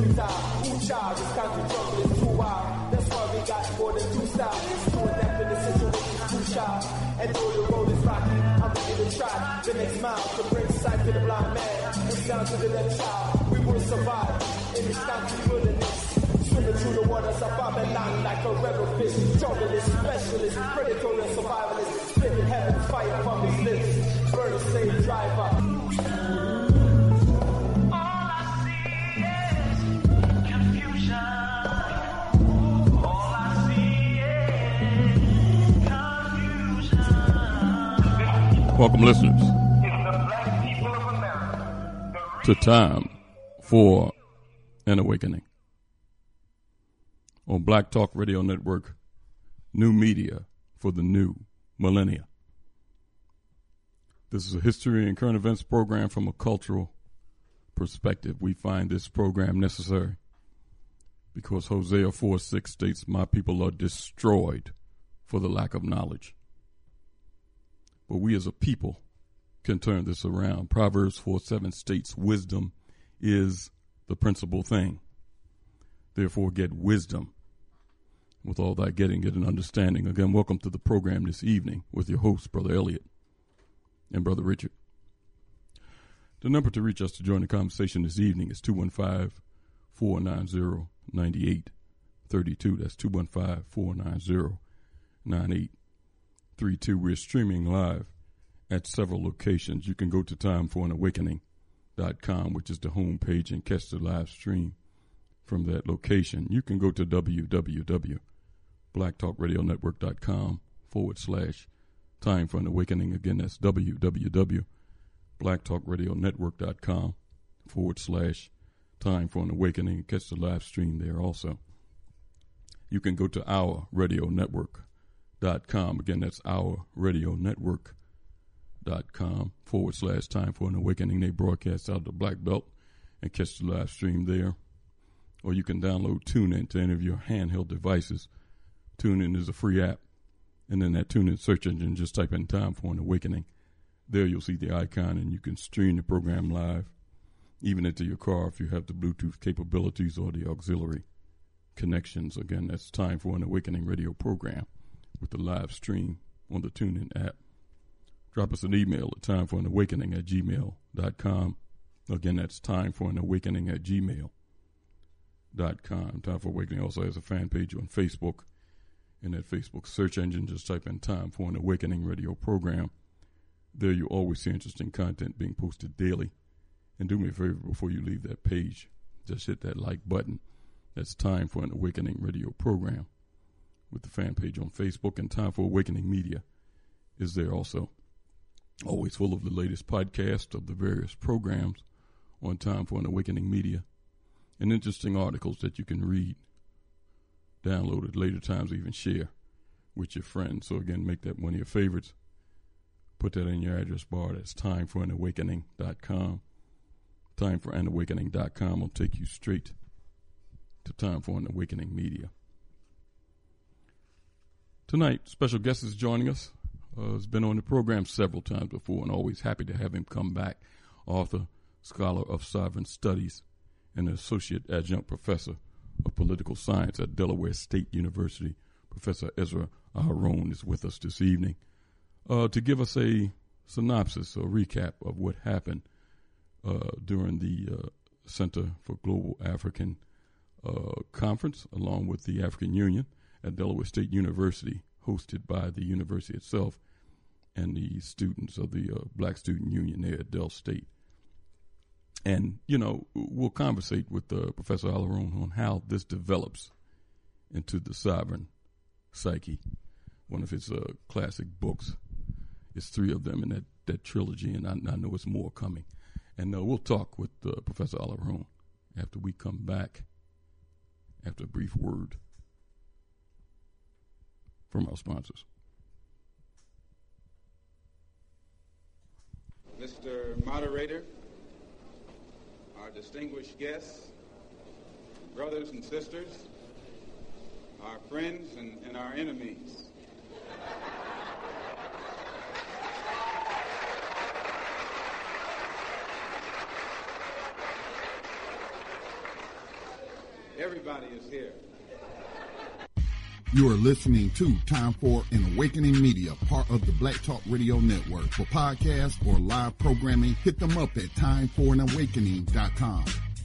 the time. Ooh, child, this country jungle is too wild. That's why we got more than two styles. Too adept in the situation, too shy. And though the road is rocky, I'm gonna give it a try. The next mile to bring sight to the blind man. And sound to the left child. We will survive in this country wilderness. Swimming through the waters of Babylon like a rebel fish. Junglist, specialist, predatory survivalist. Spitting heaven, fire from his lips. Burn a slave driver. Welcome, listeners, to Time for an Awakening on Black Talk Radio Network, new media for the new millennia. This is a history and current events program from a cultural perspective. We find this program necessary because Hosea 4:6 states, "My people are destroyed for the lack of knowledge." But we as a people can turn this around. Proverbs 4:7 states, "Wisdom is the principal thing. Therefore get wisdom. With all that getting, get an understanding." Again, welcome to the program this evening with your hosts, Brother Elliot and Brother Richard. The number to reach us to join the conversation this evening is 215-490-9832. That's 215-490-9832. We're streaming live at several locations. You can go to timeforanawakening.com, which is the home page, and catch the live stream from that location. You can go to www.blacktalkradionetwork.com/Time for an Awakening. Again, that's www.blacktalkradionetwork.com/Time for an Awakening, and catch the live stream there also. You can go to ourradionetwork.com. Again, that's ourradionetwork.com/Time for an Awakening. They broadcast out of the Black Belt and catch the live stream there. Or you can download TuneIn to any of your handheld devices. TuneIn is a free app. And then that TuneIn search engine, just type in Time for an Awakening. There you'll see the icon, and you can stream the program live, even into your car if you have the Bluetooth capabilities or the auxiliary connections. Again, that's Time for an Awakening radio program with the live stream on the TuneIn app. Drop us an email at timeforanawakening@gmail.com. Again, that's timeforanawakening@gmail.com. Time for Awakening also has a fan page on Facebook. In that Facebook search engine, just type in Time for an Awakening radio program. There you always see interesting content being posted daily. And do me a favor before you leave that page, just hit that like button. That's Time for an Awakening radio program with the fan page on Facebook. And Time for Awakening Media is there also. Always full of the latest podcasts of the various programs on Time for an Awakening Media, and interesting articles that you can read, download at later times, even share with your friends. So again, make that one of your favorites. Put that in your address bar. That's timeforanawakening.com. Timeforanawakening.com will take you straight to Time for an Awakening Media. Tonight, special guest is joining us. Has been on the program several times before, and always happy to have him come back. Author, scholar of sovereign studies, and an associate adjunct professor of political science at Delaware State University. Professor Ezra Aharon is with us this evening to give us a synopsis or recap of what happened during the Center for Global African Conference, along with the African Union at Delaware State University, hosted by the university itself and the students of the Black Student Union there at Del State. And, you know, we'll conversate with Professor Aharon on how this develops into the sovereign psyche, one of his classic books. It's 3 of them in that trilogy, and I know it's more coming. And we'll talk with Professor Aharon after we come back, after a brief word from our sponsors. Mr. Moderator, our distinguished guests, brothers and sisters, our friends and our enemies. everybody is here. You are listening to Time for an Awakening Media, part of the Black Talk Radio Network. For podcasts or live programming, hit them up at timeforanawakening.com.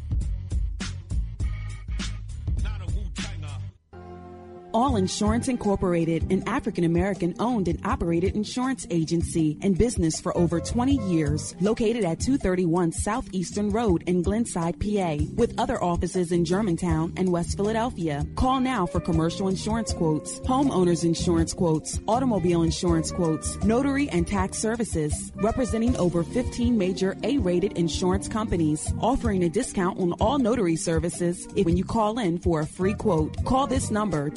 All Insurance Incorporated, an African-American owned and operated insurance agency in business for over 20 years, located at 231 Southeastern Road in Glenside, PA, with other offices in Germantown and West Philadelphia. Call now for commercial insurance quotes, homeowners insurance quotes, automobile insurance quotes, notary and tax services, representing over 15 major A-rated insurance companies, offering a discount on all notary services when you call in for a free quote. Call this number,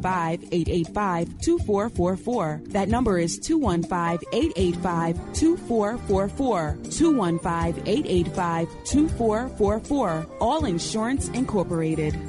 215-885-2444. That number is 215-885-2444. 215-885-2444. All Insurance Incorporated.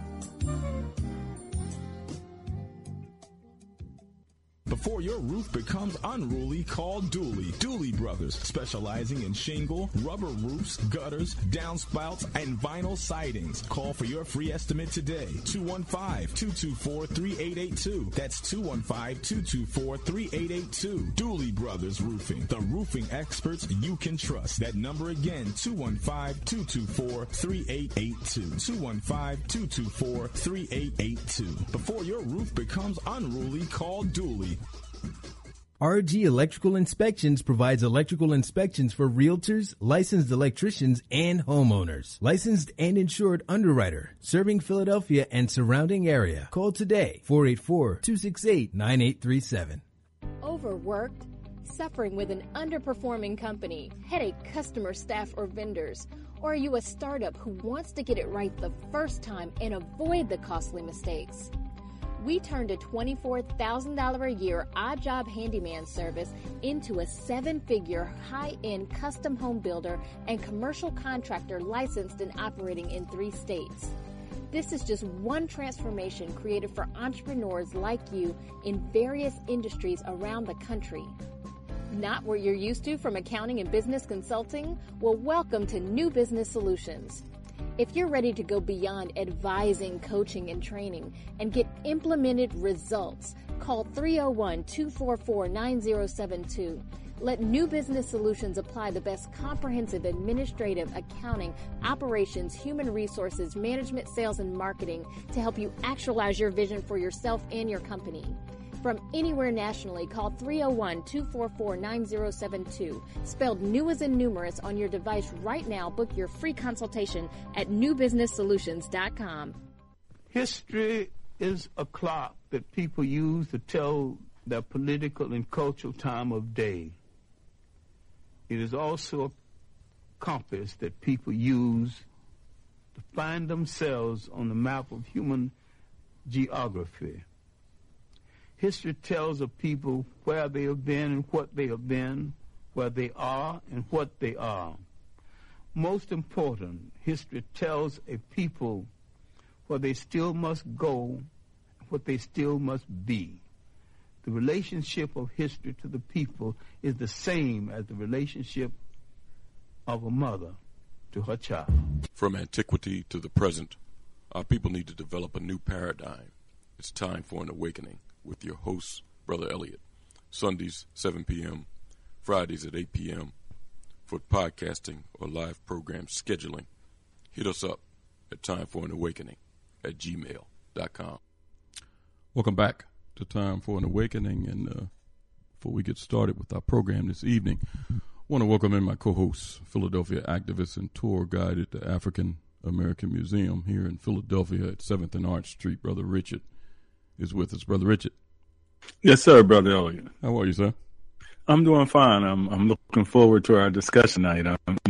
Before your roof becomes unruly, call Dooley. Dooley Brothers, specializing in shingle, rubber roofs, gutters, downspouts, and vinyl sidings. Call for your free estimate today. 215-224-3882. That's 215-224-3882. Dooley Brothers Roofing, the roofing experts you can trust. That number again, 215-224-3882. 215-224-3882. Before your roof becomes unruly, call Dooley. RG Electrical Inspections provides electrical inspections for realtors, licensed electricians, and homeowners. Licensed and insured underwriter, serving Philadelphia and surrounding area. Call today, 484-268-9837. Overworked? Suffering with an underperforming company, headache customer, staff, or vendors? Or are you a startup who wants to get it right the first time and avoid the costly mistakes? We turned a $24,000 a year odd job handyman service into a 7-figure high-end custom home builder and commercial contractor licensed and operating in 3 states. This is just one transformation created for entrepreneurs like you in various industries around the country. Not what you're used to from accounting and business consulting? Well, welcome to New Business Solutions. If you're ready to go beyond advising, coaching, and training and get implemented results, call 301-244-9072. Let New Business Solutions apply the best comprehensive administrative, accounting, operations, human resources, management, sales, and marketing to help you actualize your vision for yourself and your company. From anywhere nationally, call 301-244-9072. Spelled new as in numerous on your device right now. Book your free consultation at newbusinesssolutions.com. History is a clock that people use to tell their political and cultural time of day. It is also a compass that people use to find themselves on the map of human geography. History tells of people where they have been and what they have been, where they are and what they are. Most important, history tells a people where they still must go, what they still must be. The relationship of history to the people is the same as the relationship of a mother to her child. From antiquity to the present, our people need to develop a new paradigm. It's time for an awakening. With your host, Brother Elliott. Sundays, 7 p.m., Fridays at 8 p.m. For podcasting or live program scheduling, hit us up at timeforanawakening@gmail.com. Welcome back to Time for an Awakening. And before we get started with our program this evening, I want to welcome in my co-host, Philadelphia activist and tour guide at the African American Museum here in Philadelphia at 7th and Arch Street, Brother Richard is with us. Brother Richard. Yes, sir, Brother Elliott. How are you, sir? I'm doing fine. I'm looking forward to our discussion tonight.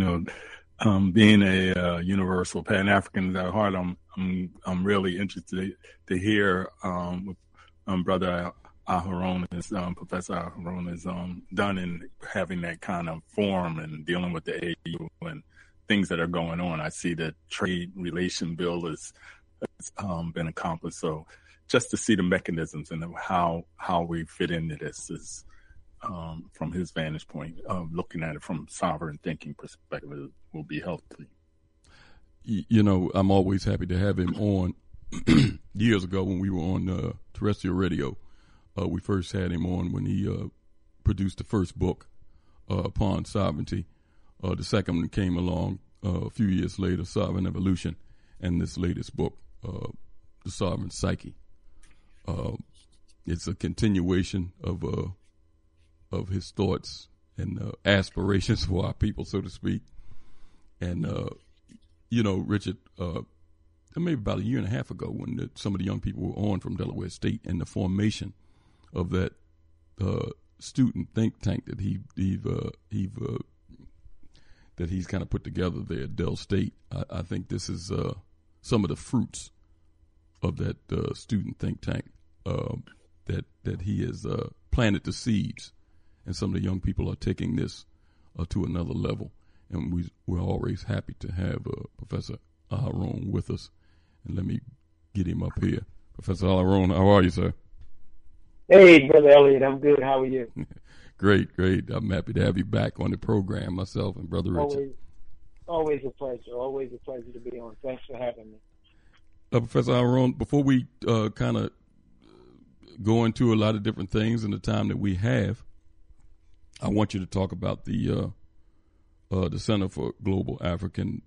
Being a universal Pan-African at heart, I'm really interested to hear what Brother Aharon is, Professor Aharon is done in having that kind of forum and dealing with the AU and things that are going on. I see the trade relation bill has been accomplished. So just to see the mechanisms and how we fit into this is, from his vantage point, looking at it from sovereign thinking perspective, will be healthy. You know, I'm always happy to have him on years ago when we were on terrestrial radio. We first had him on when he produced the first book, Upon Sovereignty. The second one came along a few years later, Sovereign Evolution, and this latest book, The Sovereign Psyche. It's a continuation of his thoughts and aspirations for our people, so to speak. And, Richard, maybe about a year and a half ago when some of the young people were on from Delaware State and the formation of that student think tank that he's kind of put together there at Del State. I think this is some of the fruits of that student think tank that he has planted the seeds, and some of the young people are taking this to another level. And we're always happy to have Professor Aharon with us. And let me get him up here. Professor Aharon, how are you, sir? Hey, Brother Elliott, I'm good. How are you? Great. I'm happy to have you back on the program, myself and Brother Richard. Always a pleasure. Always a pleasure to be on. Thanks for having me. Professor Aharon, before we kind of go into a lot of different things in the time that we have, I want you to talk about the Center for Global African,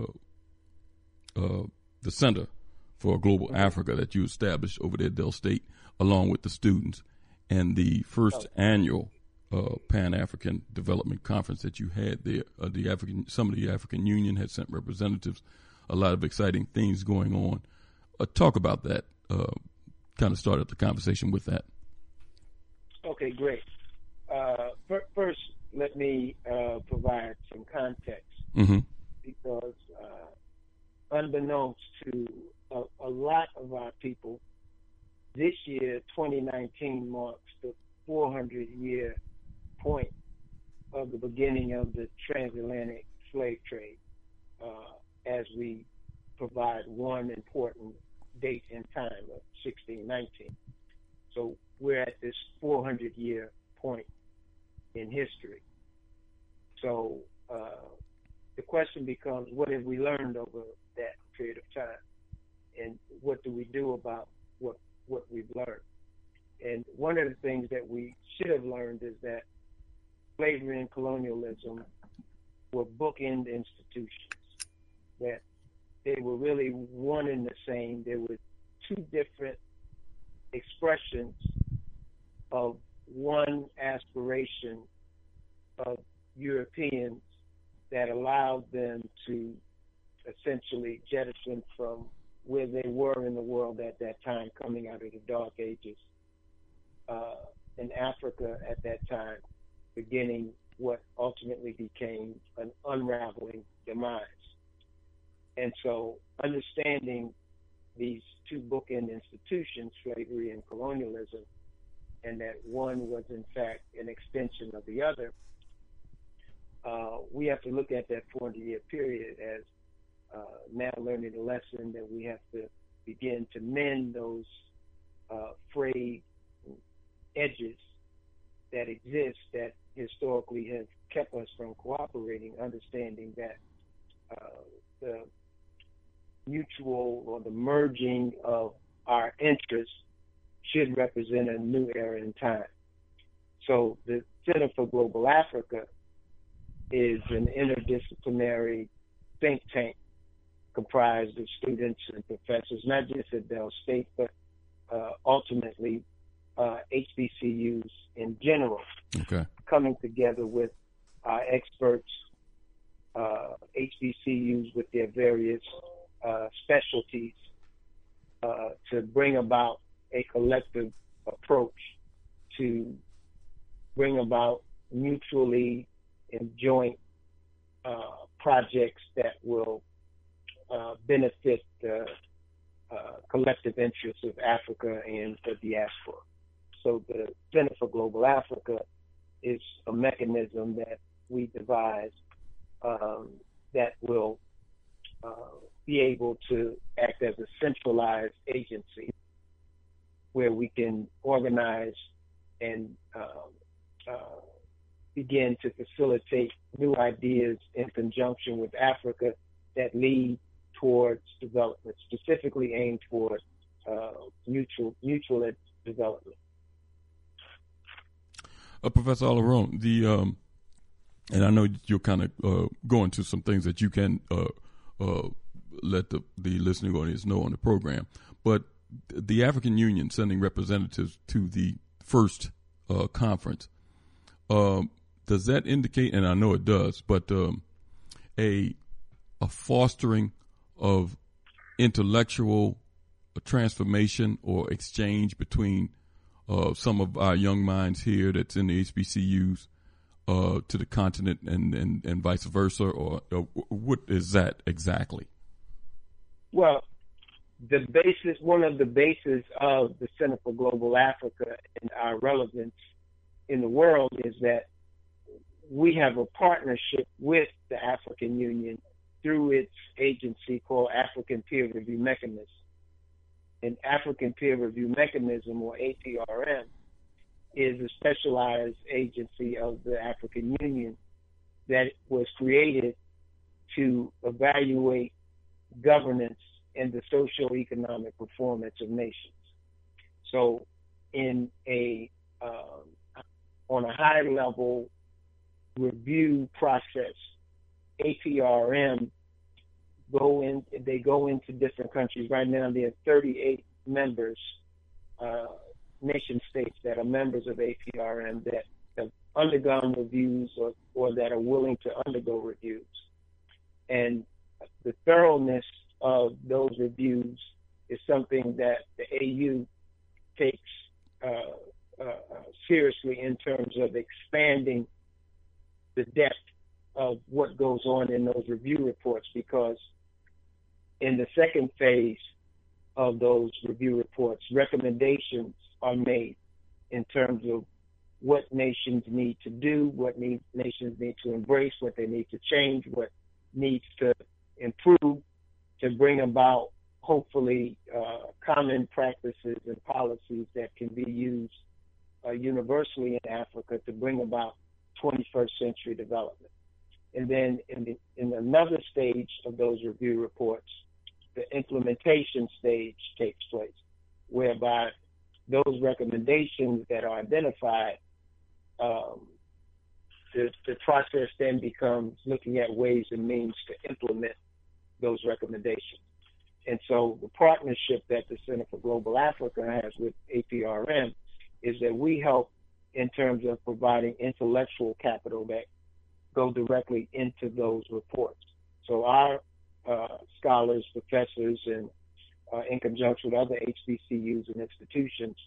the Center for Global Africa that you established over there at Del State, along with the students, and the first annual Pan-African Development Conference that you had there. Some of the African Union had sent representatives. A lot of exciting things going on. Talk about that. Kind of start up the conversation with that. Okay, great. First, let me provide some context, because unbeknownst to a lot of our people, this year, 2019, marks the 400-year point of the beginning of the transatlantic slave trade, as we provide one important date in time of 1619. So we're at this 400-year point in history. So the question becomes, what have we learned over that period of time? And what do we do about what we've learned? And one of the things that we should have learned is that slavery and colonialism were bookend institutions, that they were really one and the same. There were two different expressions of one aspiration of Europeans that allowed them to essentially jettison from where they were in the world at that time, coming out of the Dark Ages, in Africa at that time, beginning what ultimately became an unraveling demise. And so understanding these two bookend institutions, slavery and colonialism, and that one was in fact an extension of the other, we have to look at that 400-year period as now learning the lesson that we have to begin to mend those frayed edges that exist that historically have kept us from cooperating, understanding that the mutual or the merging of our interests should represent a new era in time. So the Center for Global Africa is an interdisciplinary think tank comprised of students and professors, not just at Del State, but ultimately HBCUs in general, coming together with our experts, HBCUs with their various specialties, to bring about a collective approach to bring about mutually and joint projects that will benefit the collective interests of Africa and the diaspora. So the Center for Global Africa is a mechanism that we devised that will be able to act as a centralized agency where we can organize and begin to facilitate new ideas in conjunction with Africa that lead towards development, specifically aimed toward mutual development. Professor Alaron, and I know you're kind of going to some things that you can let the listening audience know on the program, but the African Union sending representatives to the first conference, does that indicate, and I know it does, but a fostering of intellectual transformation or exchange between some of our young minds here that's in the HBCUs to the continent and vice versa, or what is that exactly? Well, one of the bases of the Center for Global Africa and our relevance in the world is that we have a partnership with the African Union through its agency called African Peer Review Mechanism. An African Peer Review Mechanism, or APRM, is a specialized agency of the African Union that was created to evaluate governance and the socio-economic performance of nations. So on a high level review process, APRM go into different countries. Right now there are 38 members, nation states that are members of APRM that have undergone reviews or that are willing to undergo reviews. And the thoroughness of those reviews is something that the AU takes seriously in terms of expanding the depth of what goes on in those review reports, because in the second phase of those review reports, recommendations are made in terms of what nations need to do, what nations need to embrace, what they need to change, what needs to improve to bring about, hopefully, common practices and policies that can be used universally in Africa to bring about 21st century development. And then in another stage of those review reports, the implementation stage takes place, whereby those recommendations that are identified, the process then becomes looking at ways and means to implement those recommendations. And so the partnership that the Center for Global Africa has with APRM is that we help in terms of providing intellectual capital that go directly into those reports. So our scholars, professors, and in conjunction with other HBCUs and institutions,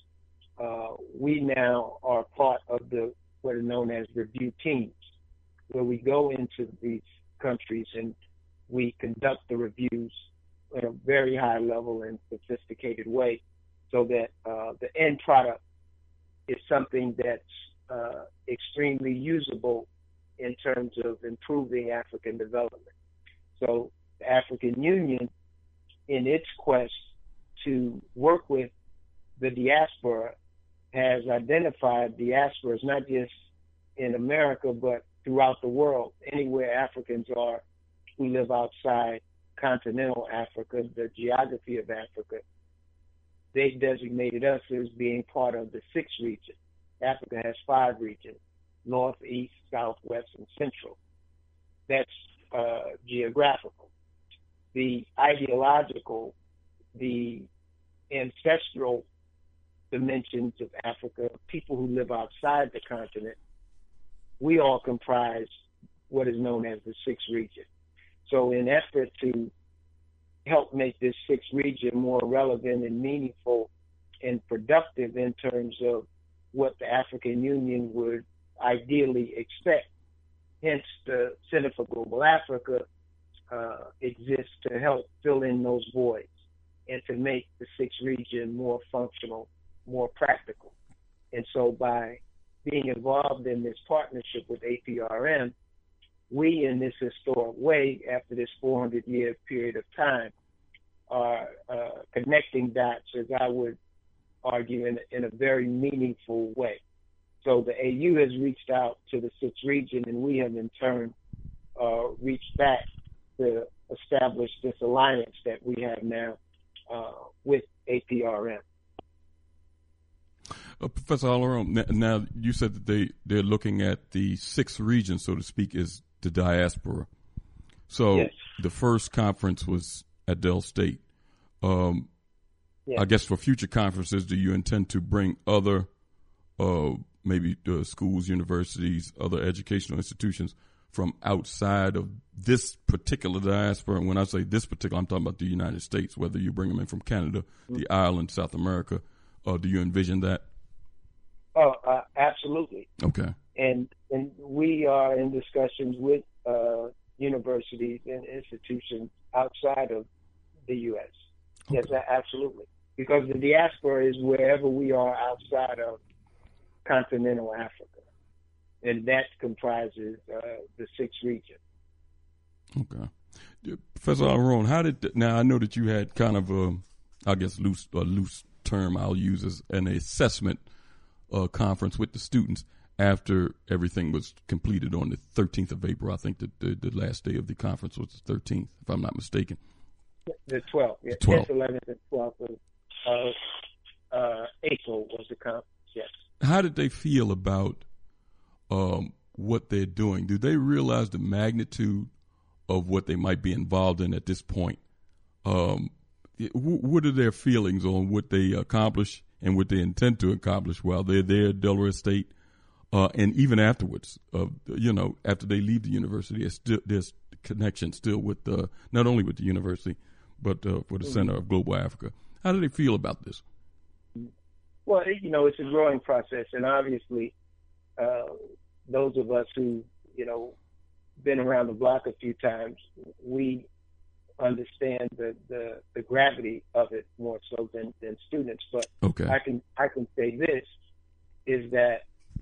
we now are part of what are known as review teams, where we go into these countries and we conduct the reviews at a very high level and sophisticated way, so that the end product is something that's extremely usable in terms of improving African development. So the African Union, in its quest to work with the diaspora, has identified diasporas not just in America, but throughout the world. Anywhere Africans are who live outside continental Africa, the geography of Africa, they designated us as being part of the 6th region. Africa has 5 regions: North, East, South, West, and Central. That's geographical. The ideological, the ancestral dimensions of Africa, people who live outside the continent, we all comprise what is known as the 6th region. So in effort to help make this 6th region more relevant and meaningful and productive in terms of what the African Union would ideally expect, hence the Center for Global Africa exists to help fill in those voids and to make the 6th region more functional, more practical. And so by being involved in this partnership with APRM, we, in this historic way, after this 400-year period of time, are connecting dots, as I would argue, in a very meaningful way. So the AU has reached out to the 6th region, and we have in turn reached back to establish this alliance that we have now with APRM. Professor Alaron, now you said that they're looking at the sixth region, so to speak, is the diaspora. So yes. The first conference was at Del State. I guess for future conferences, do you intend to bring other, maybe schools, universities, other educational institutions from outside of this particular diaspora? And when I say this particular, I'm talking about the United States, whether you bring them in from Canada, the island, South America. Do you envision that? Oh, absolutely. Okay. And we are in discussions with universities and institutions outside of the U.S. Okay. Yes, absolutely. Because the diaspora is wherever we are outside of continental Africa. And that comprises the sixth region. Okay. Professor Alaron, now I know that you had kind of a loose term I'll use as an assessment conference with the students after everything was completed on the 13th of April. I think the last day of the conference was the 13th, if I'm not mistaken. The 12th. Yeah. 12th. 10th, 11th, and 12th of April was the conference, yes. How did they feel about what they're doing? Do they realize the magnitude of what they might be involved in at this point? What are their feelings on what they accomplish and what they intend to accomplish while they're there at Delaware State, and even afterwards? After they leave the university, there's connection still with not only with the university, but for the Center of Global Africa. How do they feel about this? Well, it's a growing process, and obviously, those of us who been around the block a few times, we understand the gravity of it more so than students. But okay. I can say this is that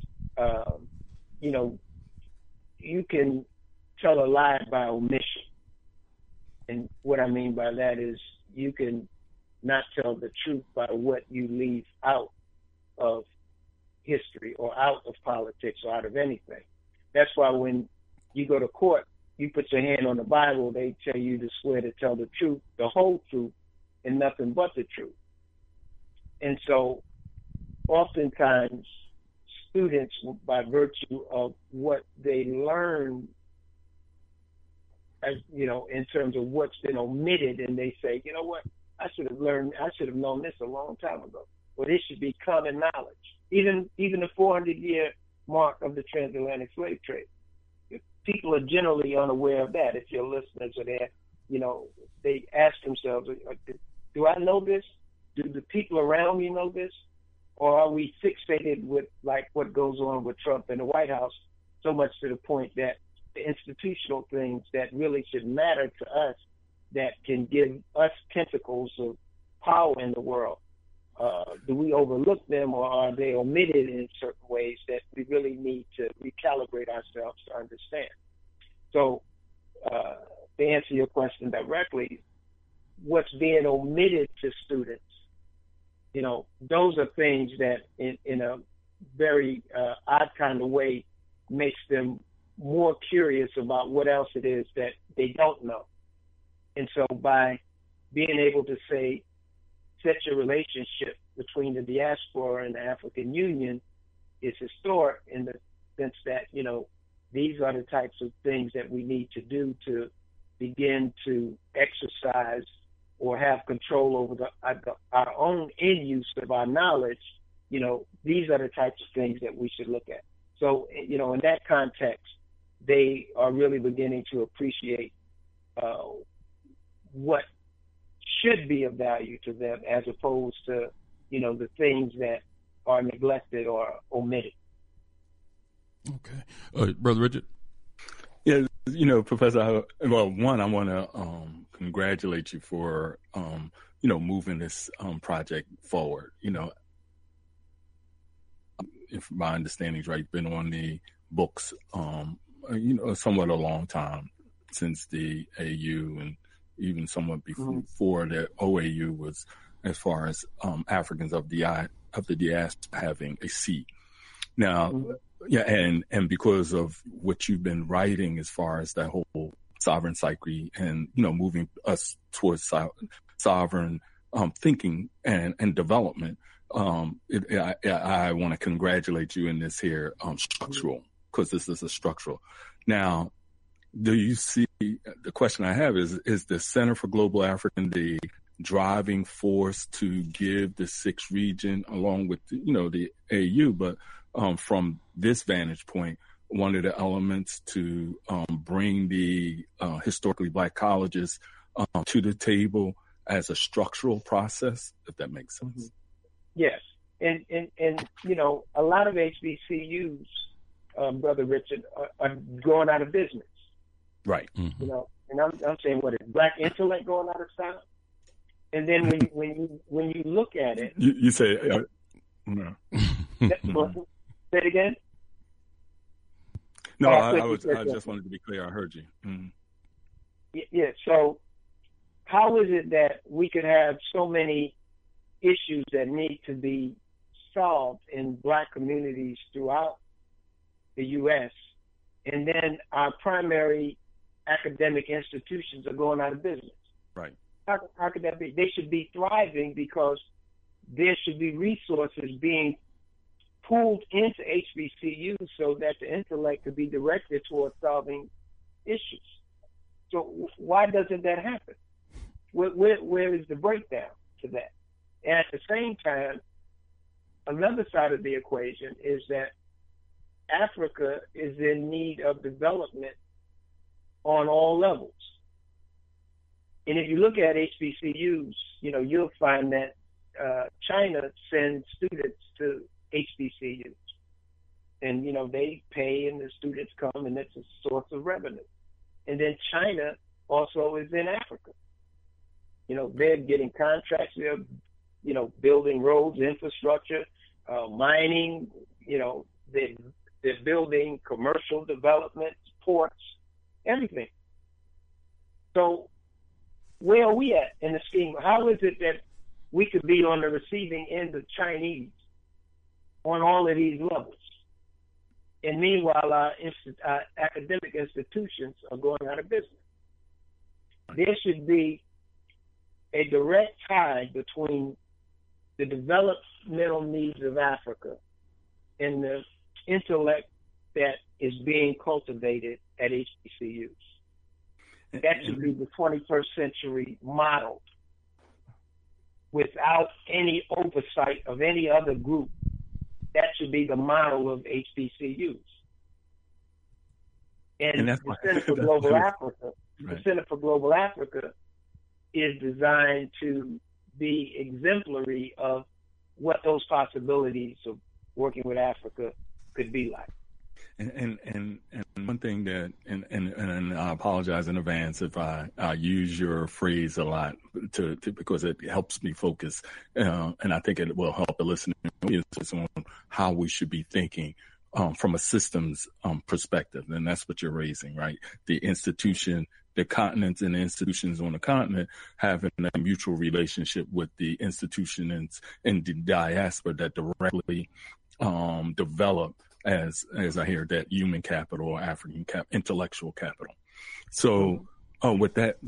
you can tell a lie by omission, and what I mean by that is you can not tell the truth by what you leave out of history or out of politics or out of anything. That's why when you go to court, you put your hand on the Bible, they tell you to swear to tell the truth, the whole truth, and nothing but the truth. And so oftentimes students, by virtue of what they learn, in terms of what's been omitted, and they say, you know what, I should have known this a long time ago. Well, this should be common knowledge. Even the 400-year mark of the transatlantic slave trade. People are generally unaware of that. If your listeners are there, they ask themselves, do I know this? Do the people around me know this? Or are we fixated with like what goes on with Trump in the White House so much to the point that the institutional things that really should matter to us, that can give us tentacles of power in the world, do we overlook them, or are they omitted in certain ways that we really need to recalibrate ourselves to understand? So to answer your question directly, what's being omitted to students, those are things that in a very odd kind of way makes them more curious about what else it is that they don't know. And so by being able to say, set your relationship between the diaspora and the African Union is historic in the sense that, these are the types of things that we need to do to begin to exercise or have control over our own end use of our knowledge. These are the types of things that we should look at. So, in that context, they are really beginning to appreciate what should be of value to them as opposed to, the things that are neglected or omitted. Okay. Brother Richard? Yeah, Professor, one, I want to congratulate you for, moving this project forward. If my understanding is right, you've been on the books, somewhat a long time since the AU, and even somewhat before the OAU was, as far as Africans of the diaspora having a seat. Now, and because of what you've been writing as far as that whole sovereign psyche and, moving us towards sovereign thinking and development. I want to congratulate you in this here structural, because this is a structural. Now, do you see, the question I have is the Center for Global African the driving force to give the sixth region along with, the AU, but from this vantage point, one of the elements to bring the historically Black colleges to the table as a structural process, if that makes sense? Mm-hmm. Yes. And a lot of HBCUs, Brother Richard, are going out of business. Right. Mm-hmm. And I'm saying, what is Black intellect going out of style? And then when you look at it, you say no. Say it again. No, I just wanted to be clear. I heard you. Mm. Yeah. So, how is it that we could have so many issues that need to be solved in Black communities throughout the U.S., and then our primary academic institutions are going out of business? Right. How could that be? They should be thriving because there should be resources being pooled into HBCUs so that the intellect could be directed towards solving issues. So why doesn't that happen? Where is the breakdown to that? And at the same time, another side of the equation is that Africa is in need of development on all levels. And if you look at HBCUs, you'll find that China sends students to HBCUs. And, they pay and the students come, and it's a source of revenue. And then China also is in Africa. They're getting contracts. They're, building roads, infrastructure, mining, they're building commercial development, ports, everything. So where are we at in the scheme? How is it that we could be on the receiving end of Chinese on all of these levels? And meanwhile, our academic institutions are going out of business. There should be a direct tie between the developmental needs of Africa and the intellect that is being cultivated at HBCUs. That should be the 21st century model without any oversight of any other group. That should be the model of HBCUs. And the Center for Global Africa, right. The Center for Global Africa is designed to be exemplary of what those possibilities of working with Africa could be like. And one thing that, and I apologize in advance if I use your phrase a lot to because it helps me focus, and I think it will help the listener on how we should be thinking from a systems perspective, and that's what you're raising, right? The institution, the continents and the institutions on the continent having a mutual relationship with the institutions in the diaspora that directly develop as I hear that human capital or African intellectual capital. So with that,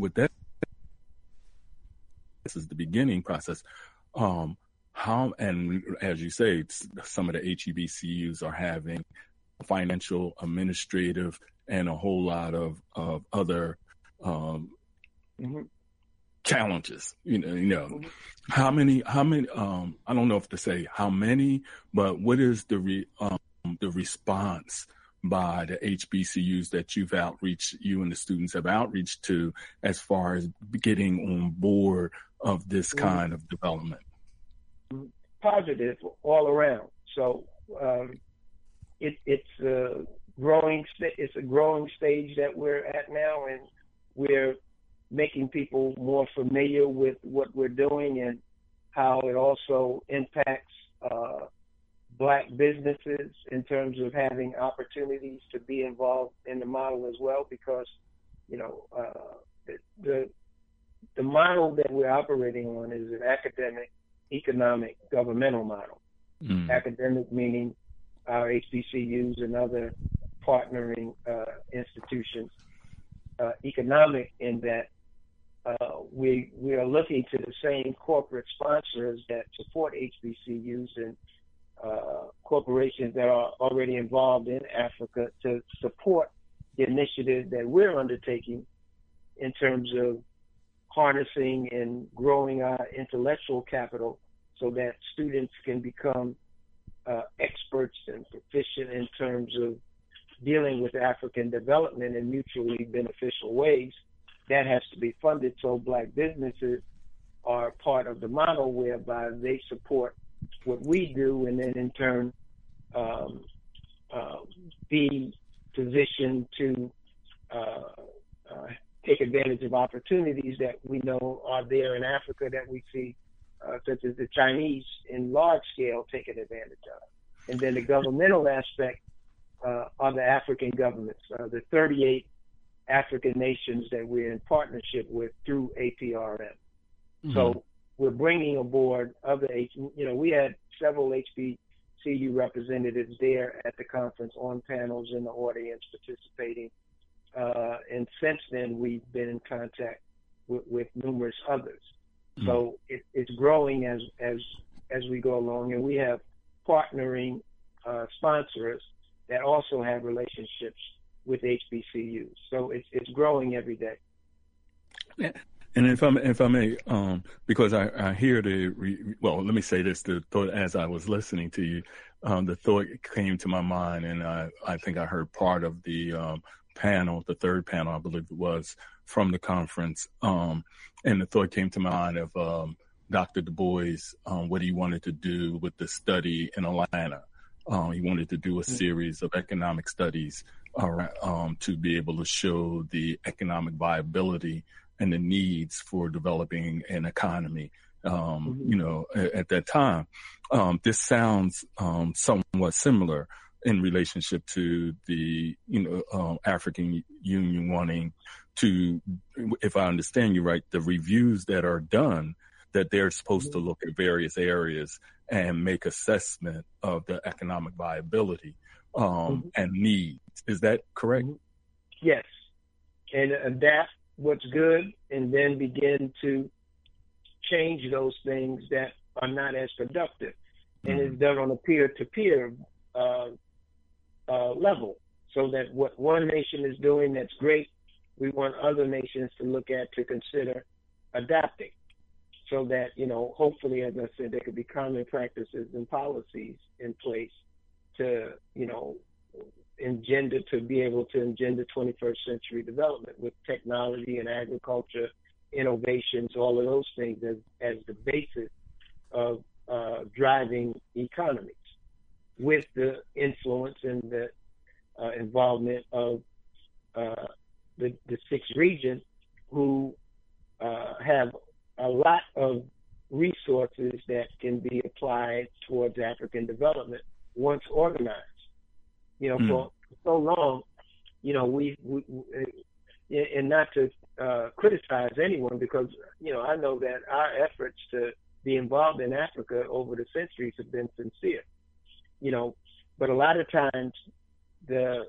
this is the beginning process. How, and as you say, some of the HBCUs are having financial, administrative, and a whole lot of other challenges. How many? I don't know if to say how many, but what is the response by the HBCUs that you and the students have outreach to, as far as getting on board of this kind of development? Positive all around. So it's a growing stage that we're at now, and we're making people more familiar with what we're doing and how it also impacts Black businesses in terms of having opportunities to be involved in the model as well, because the model that we're operating on is an academic, economic, governmental model. Academic meaning our HBCUs and other partnering institutions. economic in that we are looking to the same corporate sponsors that support HBCUs and corporations that are already involved in Africa to support the initiative that we're undertaking in terms of harnessing and growing our intellectual capital so that students can become experts and proficient in terms of dealing with African development in mutually beneficial ways. That has to be funded, so Black businesses are part of the model whereby they support what we do and then in turn be positioned to take advantage of opportunities that we know are there in Africa that we see, such as the Chinese in large scale taking advantage of. And then the governmental aspect are the African governments, the 38 African nations that we're in partnership with through APRM. Mm-hmm. So we're bringing aboard other, we had several HBCU representatives there at the conference on panels in the audience participating. And since then, we've been in contact with numerous others. Mm-hmm. So it's growing as we go along, and we have partnering sponsors that also have relationships with HBCUs. So it's growing every day. Yeah. And if I may, because I hear let me say this: the thought as I was listening to you, the thought came to my mind, and I think I heard part of the panel, the third panel, I believe it was, from the conference, and the thought came to mind of Dr. Du Bois, what he wanted to do with the study in Atlanta. He wanted to do a series of economic studies to be able to show the economic viability and the needs for developing an economy. At that time, this sounds somewhat similar in relationship to the African Union wanting to, if I understand you right, the reviews that are done, that they're supposed to look at various areas and make assessment of the economic viability and needs. Is that correct? Yes. And adapt what's good and then begin to change those things that are not as productive. And it's done on a peer-to-peer level, so that what one nation is doing that's great, we want other nations to look at, to consider adapting, so that, hopefully, as I said, there could be common practices and policies in place to, be able to engender 21st century development with technology and agriculture, innovations, all of those things as the basis of driving economies, with the influence and the involvement of the sixth region, who have a lot of resources that can be applied towards African development once organized. For so long, we and not to criticize anyone, because, I know that our efforts to be involved in Africa over the centuries have been sincere, but a lot of times the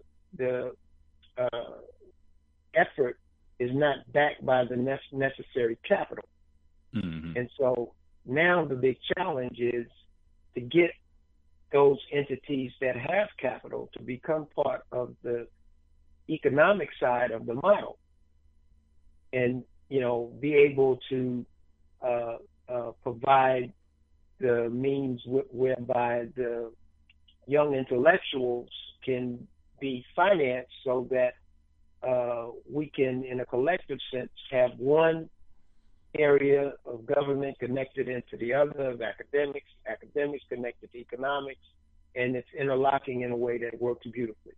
effort is not backed by the necessary capital. Mm-hmm. And so now the big challenge is to get those entities that have capital to become part of the economic side of the model, and be able to provide the means whereby the young intellectuals can be financed, so that we can, in a collective sense, have one area of government connected into the other, of academics connected to economics, and it's interlocking in a way that works beautifully.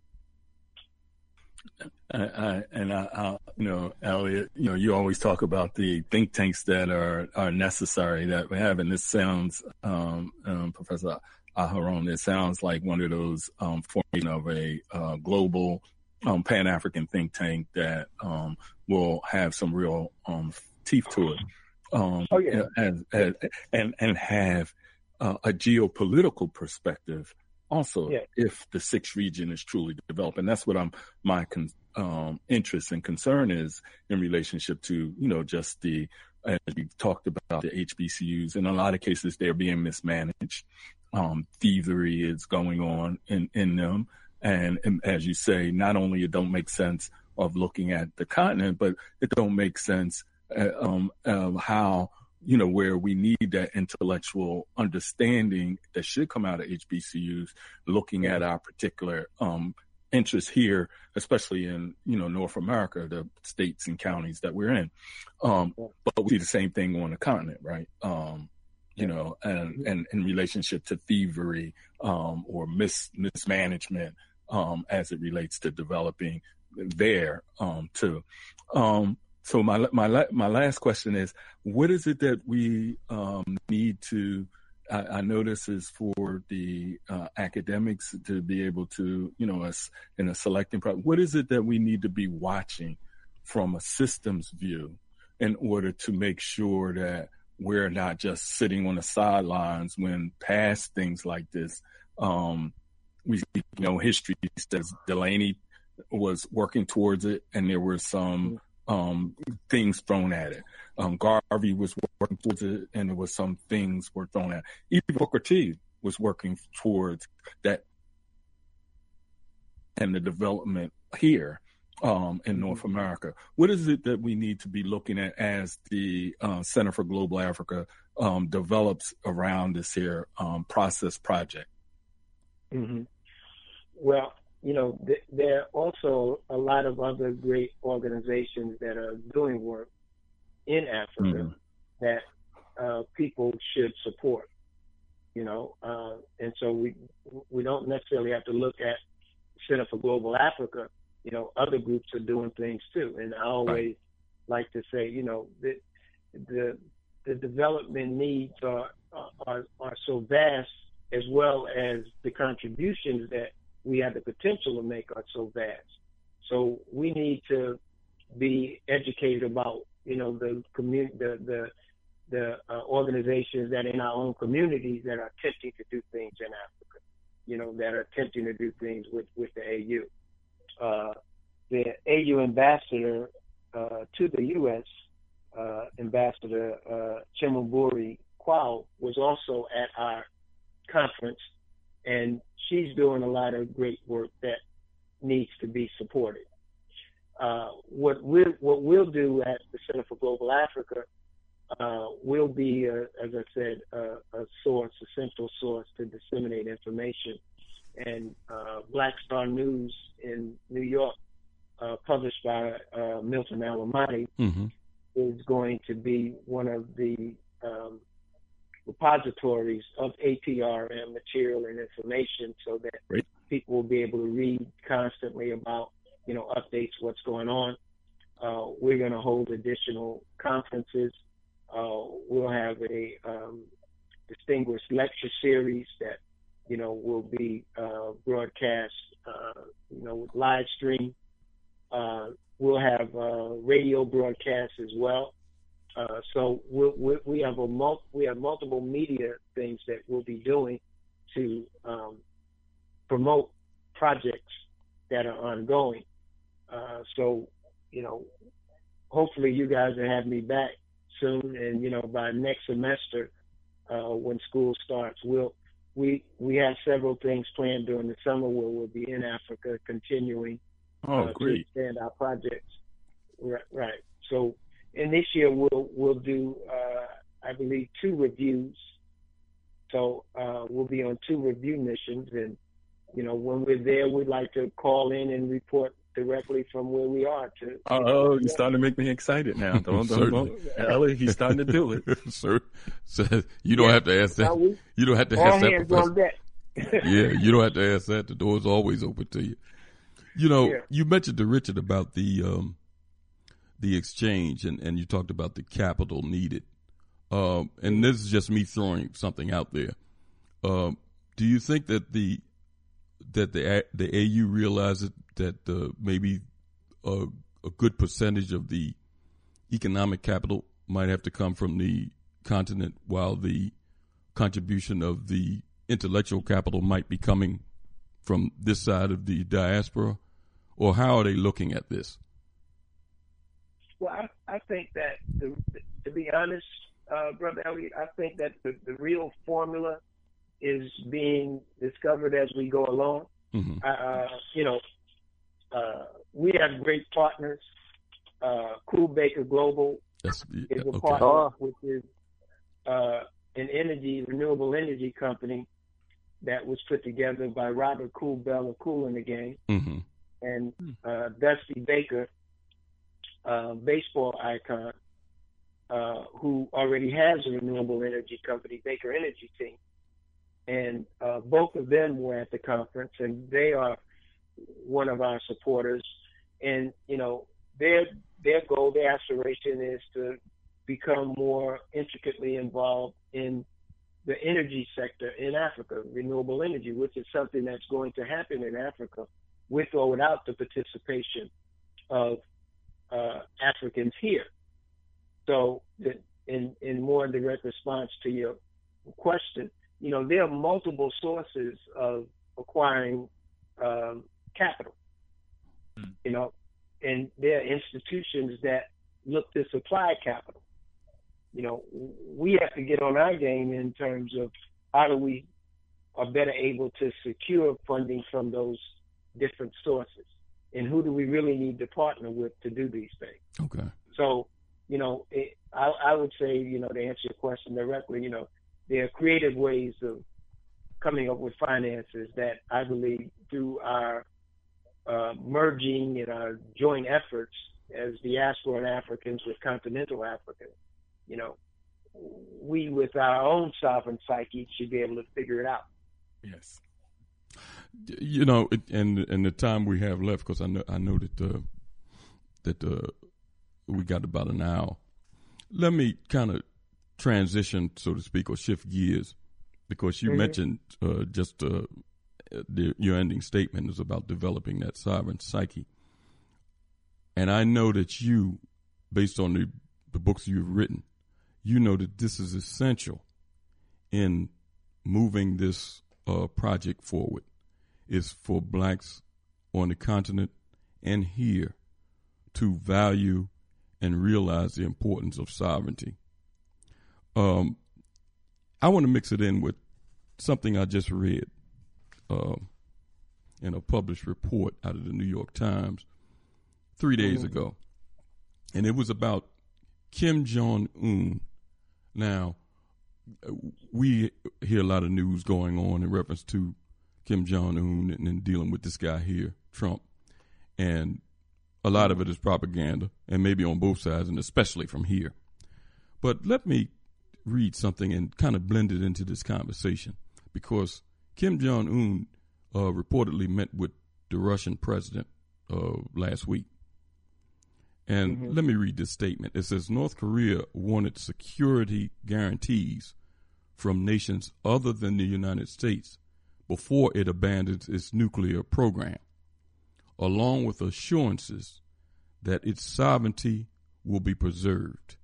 Elliot, you always talk about the think tanks that are necessary that we have, and this sounds, Professor Aharon, it sounds like one of those formation of a global Pan-African think tank that will have some real teeth to it, and have a geopolitical perspective also if the sixth region is truly developed. And that's what my interest and concern is in relationship to, just as we talked about, the HBCUs. In a lot of cases, they're being mismanaged. Thievery is going on in them. And as you say, not only it don't make sense of looking at the continent, but it don't make sense of how, where we need that intellectual understanding that should come out of HBCUs, looking at our particular interests here, especially in, North America, the states and counties that we're in. But we see the same thing on the continent, right? And in relationship to thievery or mismanagement as it relates to developing there too. So my last question is, what is it that we need to? I know this is for the academics to be able to, us in a selecting process. What is it that we need to be watching from a systems view in order to make sure that we're not just sitting on the sidelines when past things like this? We see, history says Delaney was working towards it, and there were some things thrown at it. Garvey was working towards it, and there was some things were thrown at it. Even Booker T was working towards that and the development here in North America. What is it that we need to be looking at as the Center for Global Africa develops around this here process project? Mm-hmm. Well, there are also a lot of other great organizations that are doing work in Africa that people should support, and so we don't necessarily have to look at Center for Global Africa. Other groups are doing things too. And I always like to say, the development needs are so vast, as well as the contributions that we have the potential to make are so vast. So we need to be educated about, the community, the organizations that in our own communities that are attempting to do things in Africa, that are attempting to do things with the AU. The AU ambassador to the U.S., Ambassador Chimamanda Kwao, was also at our conference, and she's doing a lot of great work that needs to be supported. What we'll do at the Center for Global Africa will be, as I said, a central source to disseminate information. And Black Star News in New York, published by Milton Alamati, is going to be one of the repositories of APRM material and information, so that people will be able to read constantly about, updates, what's going on. We're going to hold additional conferences. We'll have a distinguished lecture series that, will be broadcast, with live stream. We'll have radio broadcasts as well. So we have multiple media things that we'll be doing to promote projects that are ongoing. So hopefully you guys will have me back soon, and by next semester, when school starts, we have several things planned during the summer where we'll be in Africa continuing to expand our projects. Right. So. And this year we'll do, I believe, 2 reviews. So we'll be on 2 review missions, and when we're there, we'd like to call in and report directly from where we are. You're starting to make me excited now. Don't. Ellie, he's starting to do it. Sir, you don't have to ask that. You don't have to ask that, Professor. Yeah, you don't have to ask that. The door's always open to you. You mentioned to Richard about the exchange, and you talked about the capital needed. And this is just me throwing something out there. Do you think that the AU realizes that maybe a good percentage of the economic capital might have to come from the continent, while the contribution of the intellectual capital might be coming from this side of the diaspora, or how are they looking at this? Well, I think that, to be honest, Brother Elliott, I think that the real formula is being discovered as we go along. Mm-hmm. We have great partners. Cool Baker Global is a partner, which is an renewable energy company that was put together by Robert Cool Bell of Kool and the Gang, mm-hmm. and Dusty Baker, baseball icon, who already has a renewable energy company, Baker Energy Team. And both of them were at the conference, and they are one of our supporters. And, their goal, their aspiration is to become more intricately involved in the energy sector in Africa, renewable energy, which is something that's going to happen in Africa with or without the participation of Africans here. So in more direct response to your question, there are multiple sources of acquiring capital, and there are institutions that look to supply capital. We have to get on our game in terms of how do we are better able to secure funding from those different sources, and who do we really need to partner with to do these things. Okay. So, I would say, to answer your question directly, there are creative ways of coming up with finances that I believe through our merging and our joint efforts as diaspora Africans with continental Africans, we with our own sovereign psyche should be able to figure it out. Yes. And the time we have left, because I know that we got about an hour. Let me kind of transition, so to speak, or shift gears, because you mentioned your ending statement is about developing that sovereign psyche. And I know that you, based on the books you've written, you know that this is essential in moving this project forward, is for blacks on the continent and here to value and realize the importance of sovereignty. I want to mix it in with something I just read in a published report out of the New York Times 3 days ago. And it was about Kim Jong-un. Now, we hear a lot of news going on in reference to Kim Jong-un and dealing with this guy here, Trump. And a lot of it is propaganda, and maybe on both sides, and especially from here. But let me read something and kind of blend it into this conversation, because Kim Jong-un reportedly met with the Russian president last week. And let me read this statement. It says, North Korea wanted security guarantees from nations other than the United States before it abandons its nuclear program, along with assurances that its sovereignty will be preserved.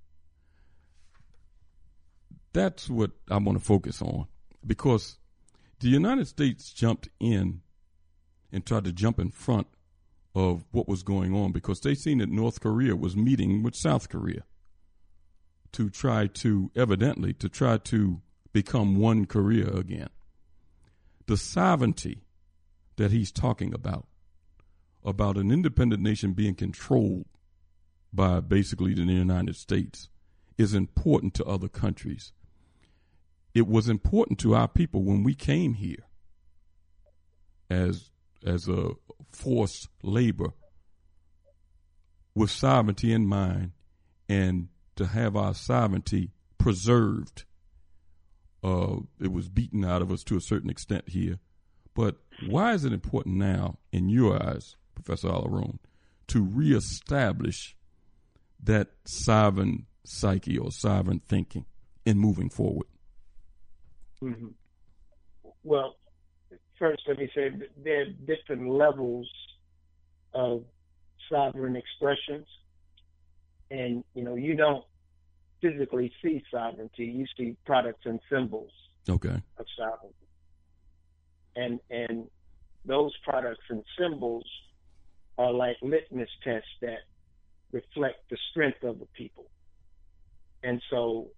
That's what I want to focus on, because the United States jumped in and tried to jump in front of what was going on, because they seen that North Korea was meeting with South Korea to try to become one Korea again. The sovereignty that he's talking about an independent nation being controlled by basically the United States, is important to other countries. It was important to our people when we came here as a forced labor with sovereignty in mind, and to have our sovereignty preserved. It was beaten out of us to a certain extent here. But why is it important now, in your eyes, Professor Alaron, to reestablish that sovereign psyche or sovereign thinking in moving forward? Mm-hmm. Well, first, let me say that there are different levels of sovereign expressions. And, you don't physically see sovereignty. You see products and symbols of sovereignty. and those products and symbols are like litmus tests that reflect the strength of the people. And so,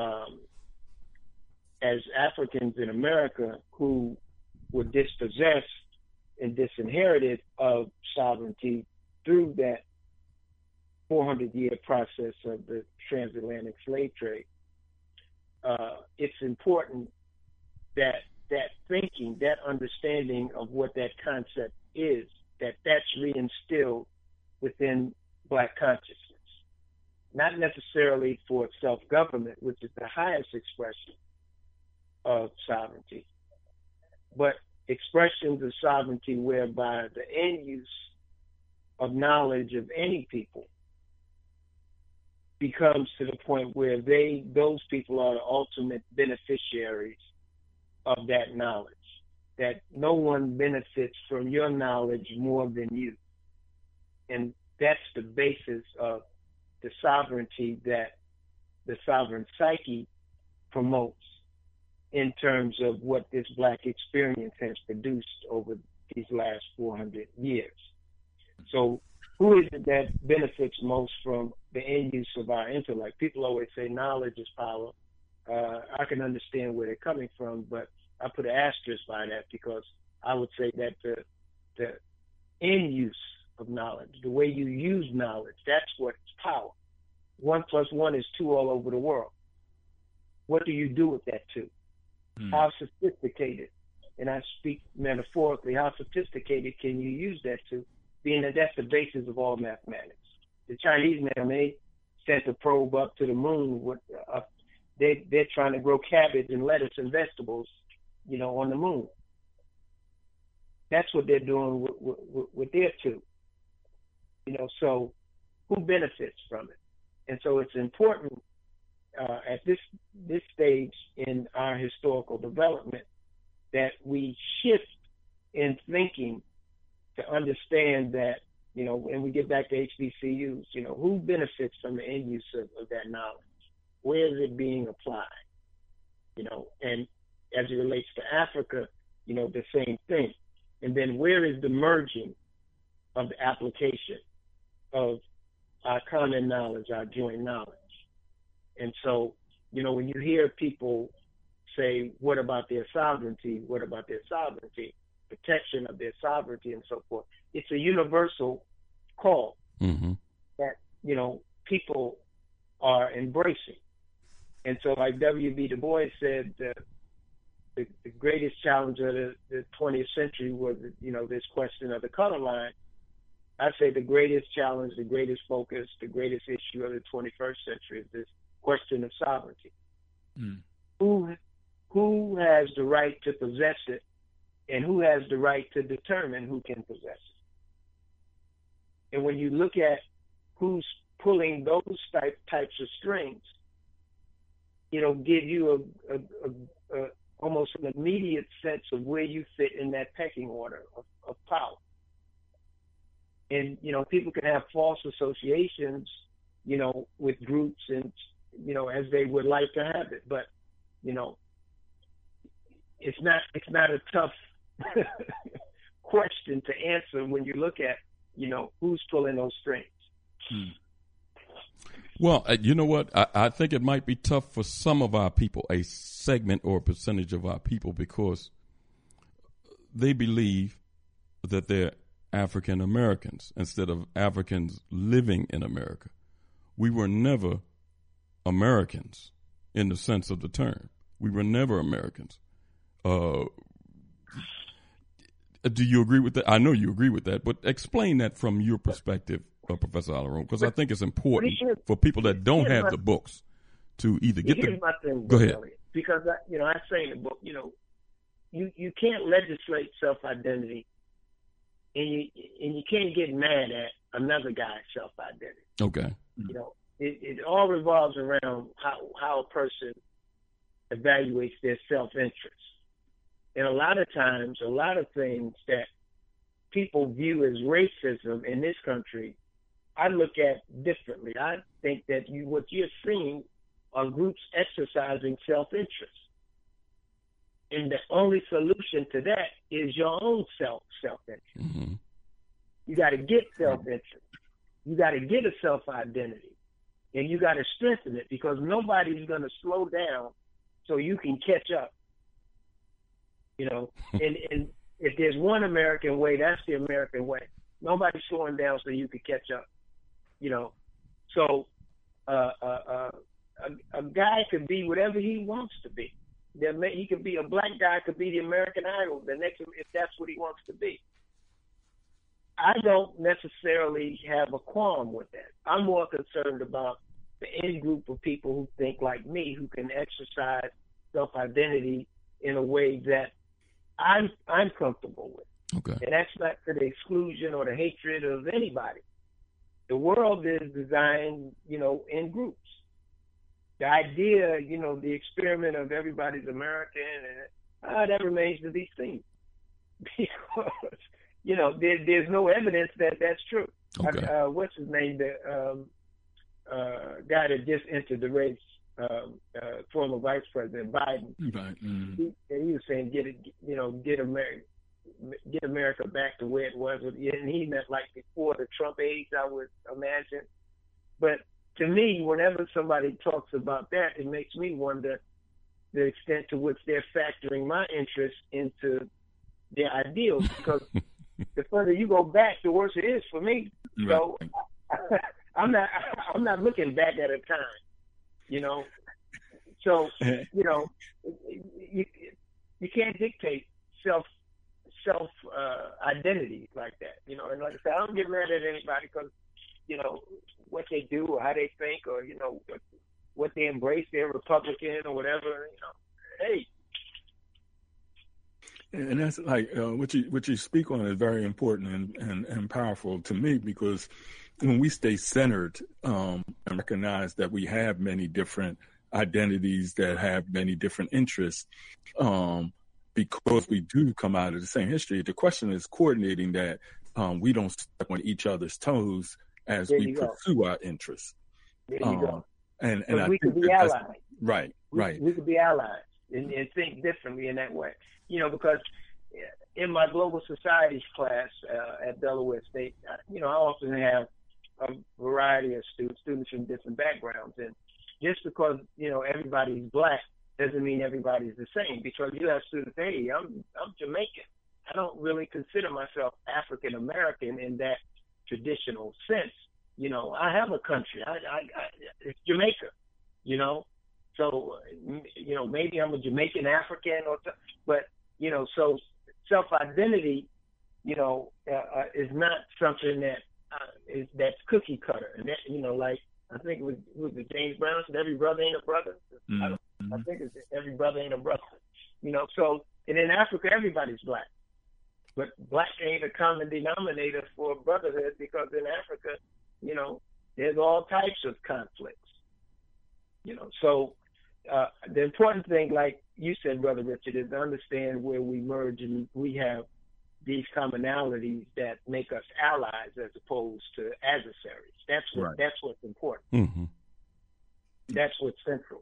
as Africans in America who were dispossessed and disinherited of sovereignty through that 400-year process of the transatlantic slave trade, it's important that thinking, that understanding of what that concept is, that's reinstilled within Black consciousness. Not necessarily for self-government, which is the highest expression of sovereignty, but expressions of sovereignty whereby the end use of knowledge of any people becomes to the point where those people are the ultimate beneficiaries of that knowledge, that no one benefits from your knowledge more than you. And that's the basis of the sovereignty that the sovereign psyche promotes in terms of what this Black experience has produced over these last 400 years. So who is it that benefits most from the end use of our intellect? People always say knowledge is power. I can understand where they're coming from, but I put an asterisk by that because I would say that the end use of knowledge, the way you use knowledge, that's what's power. 1 + 1 is 2 all over the world. What do you do with that 2? How sophisticated, and I speak metaphorically, how sophisticated can you use that to, being that that's the basis of all mathematics? The Chinese man, they sent a probe up to the moon. They're trying to grow cabbage and lettuce and vegetables, on the moon. That's what they're doing with their 2. So who benefits from it? And so it's important at this stage in our historical development that we shift in thinking to understand that, and we get back to HBCUs, who benefits from the end use of that knowledge? Where is it being applied? And as it relates to Africa, the same thing. And then where is the merging of the application of our common knowledge, our joint knowledge? And so, when you hear people say, what about their sovereignty? What about their sovereignty? Protection of their sovereignty and so forth. It's a universal call that, people are embracing. And so like W.B. Du Bois said, the greatest challenge of the 20th century was, this question of the color line. I say the greatest challenge, the greatest focus, the greatest issue of the 21st century is this question of sovereignty. Who has the right to possess it, and who has the right to determine who can possess it? And when you look at who's pulling those types of strings, give you a almost an immediate sense of where you fit in that pecking order of power. And, people can have false associations, with groups and, as they would like to have it. But, it's not a tough question to answer when you look at, who's pulling those strings. Well, you know what? I think it might be tough for some of our people, a segment or a percentage of our people, because they believe that they're African Americans instead of Africans living in America. We were never Americans in the sense of the term. We were never Americans. Do you agree with that? I know you agree with that, but explain that from your perspective, Professor Alaron, because I think it's important for people that don't have the books to either get the. My thing, go ahead. Because I say in the book, you can't legislate self-identity, and you can't get mad at another guy's self-identity. Okay. It all revolves around how a person evaluates their self-interest. And a lot of times, a lot of things that people view as racism in this country, I look at differently. I think that what you're seeing are groups exercising self-interest. And the only solution to that is your own self-interest. Mm-hmm. You got to get self-interest. You got to get a self-identity. And you got to strengthen it, because nobody's going to slow down so you can catch up. You know, and if there's one American way, that's the American way. Nobody's slowing down so you can catch up. You know, so a guy could be whatever he wants to be. He could be a black guy, could be the American Idol, the next, if that's what he wants to be. I don't necessarily have a qualm with that. I'm more concerned about the in group of people who think like me, who can exercise self-identity in a way that I'm comfortable with. Okay. And that's not to the exclusion or the hatred of anybody. The world is designed, you know, in groups. The idea, you know, the experiment of everybody's American, and that remains to be seen. Because, you know, there's no evidence that that's true. Okay. What's his name? The guy that just entered the race, former Vice President Biden. Right. Mm-hmm. He was saying, get America back to where it was. And he meant like before the Trump age, I would imagine. But to me, whenever somebody talks about that, it makes me wonder the extent to which they're factoring my interest into their ideals. Because the further you go back, the worse it is for me. Right. So I'm not looking back at a time, you know. So you know, you can't dictate self identity like that, you know. And like I said, I don't get mad at anybody because, you know, what they do or how they think, or, you know, what they embrace, they're Republican or whatever, you know. Hey. And that's like what you speak on is very important and powerful to me, because when we stay centered and recognize that we have many different identities that have many different interests, because we do come out of the same history, the question is coordinating that we don't step on each other's toes as we pursue our interests. There you go. And we could be allies. Right. We could be allies and think differently in that way. You know, because in my global societies class at Delaware State, you know, I often have a variety of students from different backgrounds. And just because, you know, everybody's black doesn't mean everybody's the same. Because you have students, hey, I'm Jamaican. I don't really consider myself African American in that traditional sense. You know, I have a country. It's Jamaica, you know. So, you know, maybe I'm a Jamaican African but, you know, so self-identity, you know, is not something that that's cookie cutter. And that, you know, like, I think it was James Brown said, every brother ain't a brother. Mm-hmm. I think it's every brother ain't a brother. You know, so, and in Africa, everybody's black. But black ain't a common denominator for brotherhood, because in Africa, you know, there's all types of conflicts. You know, so the important thing, like you said, Brother Richard, is to understand where we merge and we have these commonalities that make us allies as opposed to adversaries. That's what's important. Mm-hmm. That's what's central.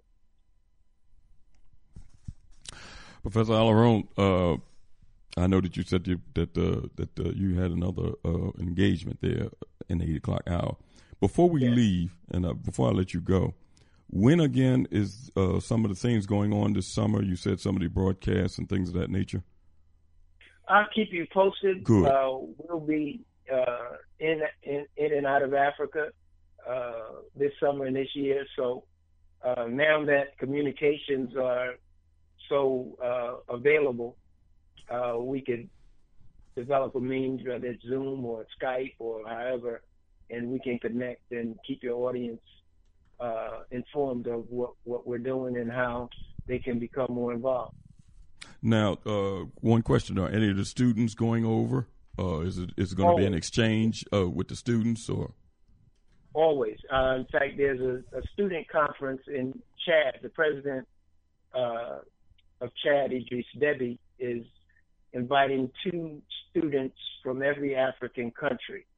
Professor Alarone, I know that you said that you had another engagement there in the 8 o'clock hour. Before we leave, and before I let you go, when again is some of the things going on this summer? You said some of the broadcasts and things of that nature. I'll keep you posted. Good. We'll be in and out of Africa this summer and this year. So now that communications are so available, we could develop a means, whether it's Zoom or Skype or however, and we can connect and keep your audience informed of what we're doing and how they can become more involved. Now, one question: are any of the students going over? Is it going to be an exchange with the students, or? Always. In fact, there's a student conference in Chad. The president of Chad, Idris Deby, is inviting 2 students from every African country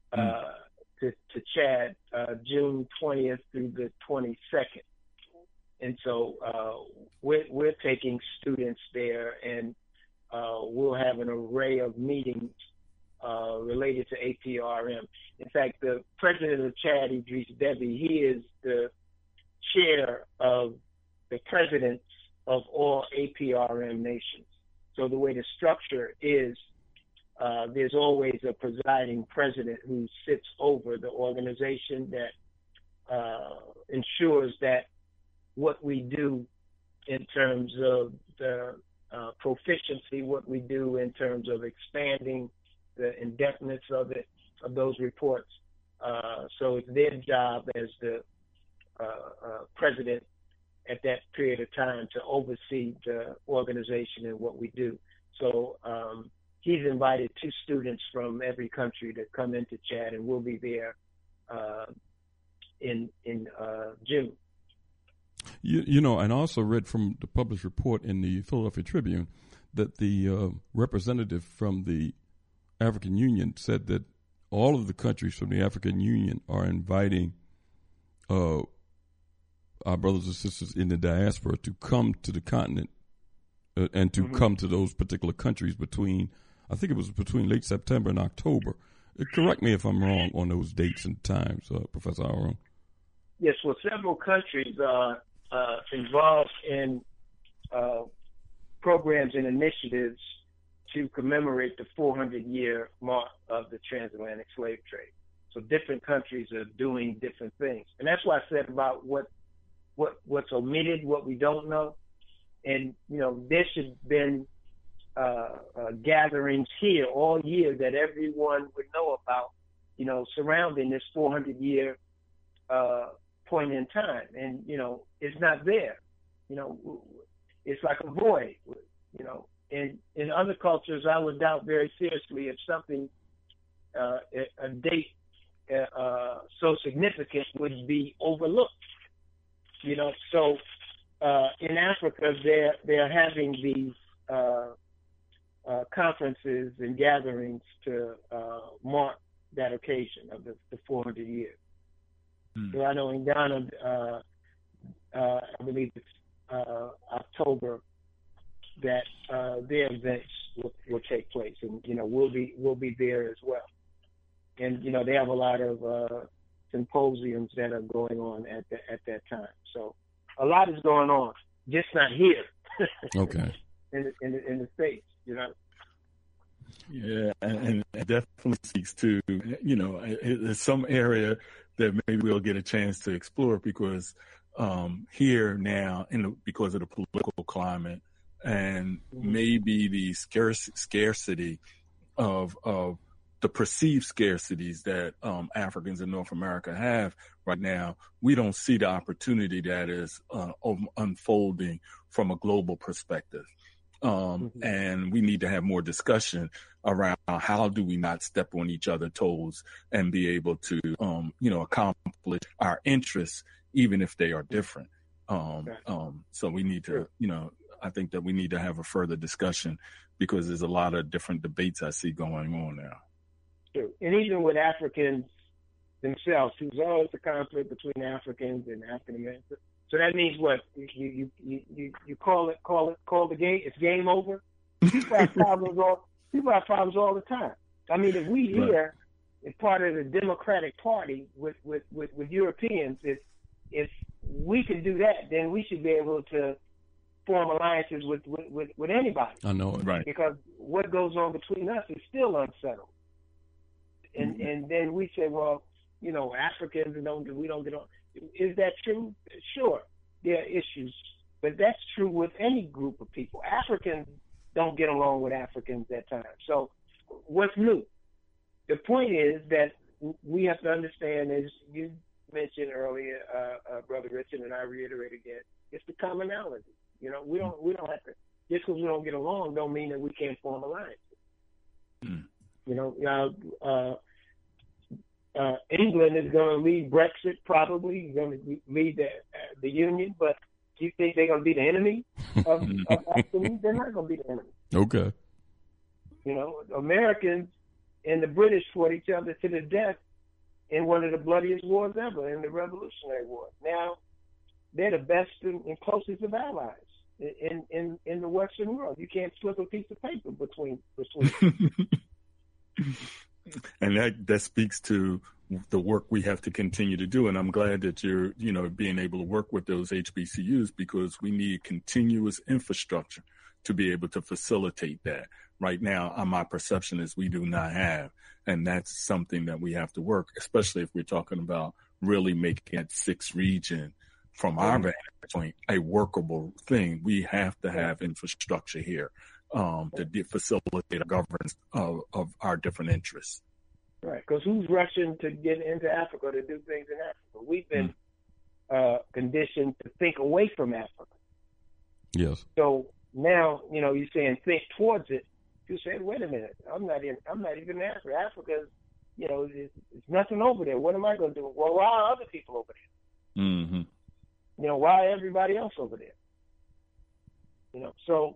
to Chad, June 20th through the 22nd. And so we're taking students there, and we'll have an array of meetings related to APRM. In fact, the president of Chad, Idris Deby, he is the chair of the presidents of all APRM nations. So the way the structure is, there's always a presiding president who sits over the organization that ensures that what we do in terms of the proficiency, what we do in terms of expanding the in-depthness of those reports. So it's their job as the president at that period of time to oversee the organization and what we do. So he's invited 2 students from every country to come into Chad, and we'll be there in June. You know, and I also read from the published report in the Philadelphia Tribune that the representative from the African Union said that all of the countries from the African Union are inviting our brothers and sisters in the diaspora to come to the continent and to come to those particular countries between, I think it was between late September and October. Correct me if I'm wrong on those dates and times, Professor Aaron. Yes, well, several countries are involved in programs and initiatives to commemorate the 400-year mark of the transatlantic slave trade. So different countries are doing different things. And that's why I said about what's omitted, what we don't know. And, you know, there should have been gatherings here all year that everyone would know about, you know, surrounding this 400-year point in time. And, you know, it's not there. You know, it's like a void, you know. In other cultures, I would doubt very seriously if something, a date so significant would be overlooked. You know, so in Africa, they're having these conferences and gatherings to mark that occasion of the 400 years. So I know in Ghana, I believe it's October, that their events will take place, and you know we'll be there as well. And you know they have a lot of symposiums that are going on at that time. So a lot is going on, just not here. Okay. in the States, you know. Yeah, and it definitely speaks to, you know, it's some area that maybe we'll get a chance to explore because here now, because of the political climate and maybe the scarcity of the perceived scarcities that Africans in North America have right now, we don't see the opportunity that is unfolding from a global perspective. And we need to have more discussion around how do we not step on each other's toes and be able to, you know, accomplish our interests, even if they are different. So we need to, you know, I think that we need to have a further discussion because there's a lot of different debates I see going on now. True. And even with Africans themselves, there's always a conflict between Africans and African Americans. So that means what? You call the game. It's game over. People have problems all the time. I mean, if we here, as part of the Democratic Party with Europeans, if we can do that, then we should be able to form alliances with anybody. I know it, right? Because what goes on between us is still unsettled. And then we say, well, you know, Africans we don't get on. Is that true? Sure, there are issues, but that's true with any group of people. Africans don't get along with Africans at times. So what's new? The point is that we have to understand, as you mentioned earlier, Brother Richard, and I reiterate again, it's the commonality. You know, we don't have to, just because we don't get along don't mean that we can't form alliances. You know, England is going to lead Brexit, probably going to lead the Union, but do you think they're going to be the enemy of Africans? They're not going to be the enemy. Okay. You know, Americans and the British fought each other to the death in one of the bloodiest wars ever, in the Revolutionary War. Now, they're the best and closest of allies in the Western world. You can't flip a piece of paper between. And that speaks to the work we have to continue to do. And I'm glad that you're, being able to work with those HBCUs, because we need continuous infrastructure to be able to facilitate that. Right now, my perception is we do not have. And that's something that we have to work, especially if we're talking about really making that 6th region, from our vantage point, a workable thing. We have to have infrastructure here to facilitate a governance of our different interests. Right, because who's rushing to get into Africa to do things in Africa? We've been conditioned to think away from Africa. Yes. So now, you're saying think towards it. You say, wait a minute, I'm not even in Africa. Africa is, there's nothing over there. What am I going to do? Well, why are other people over there? Mm-hmm. Why everybody else over there? So,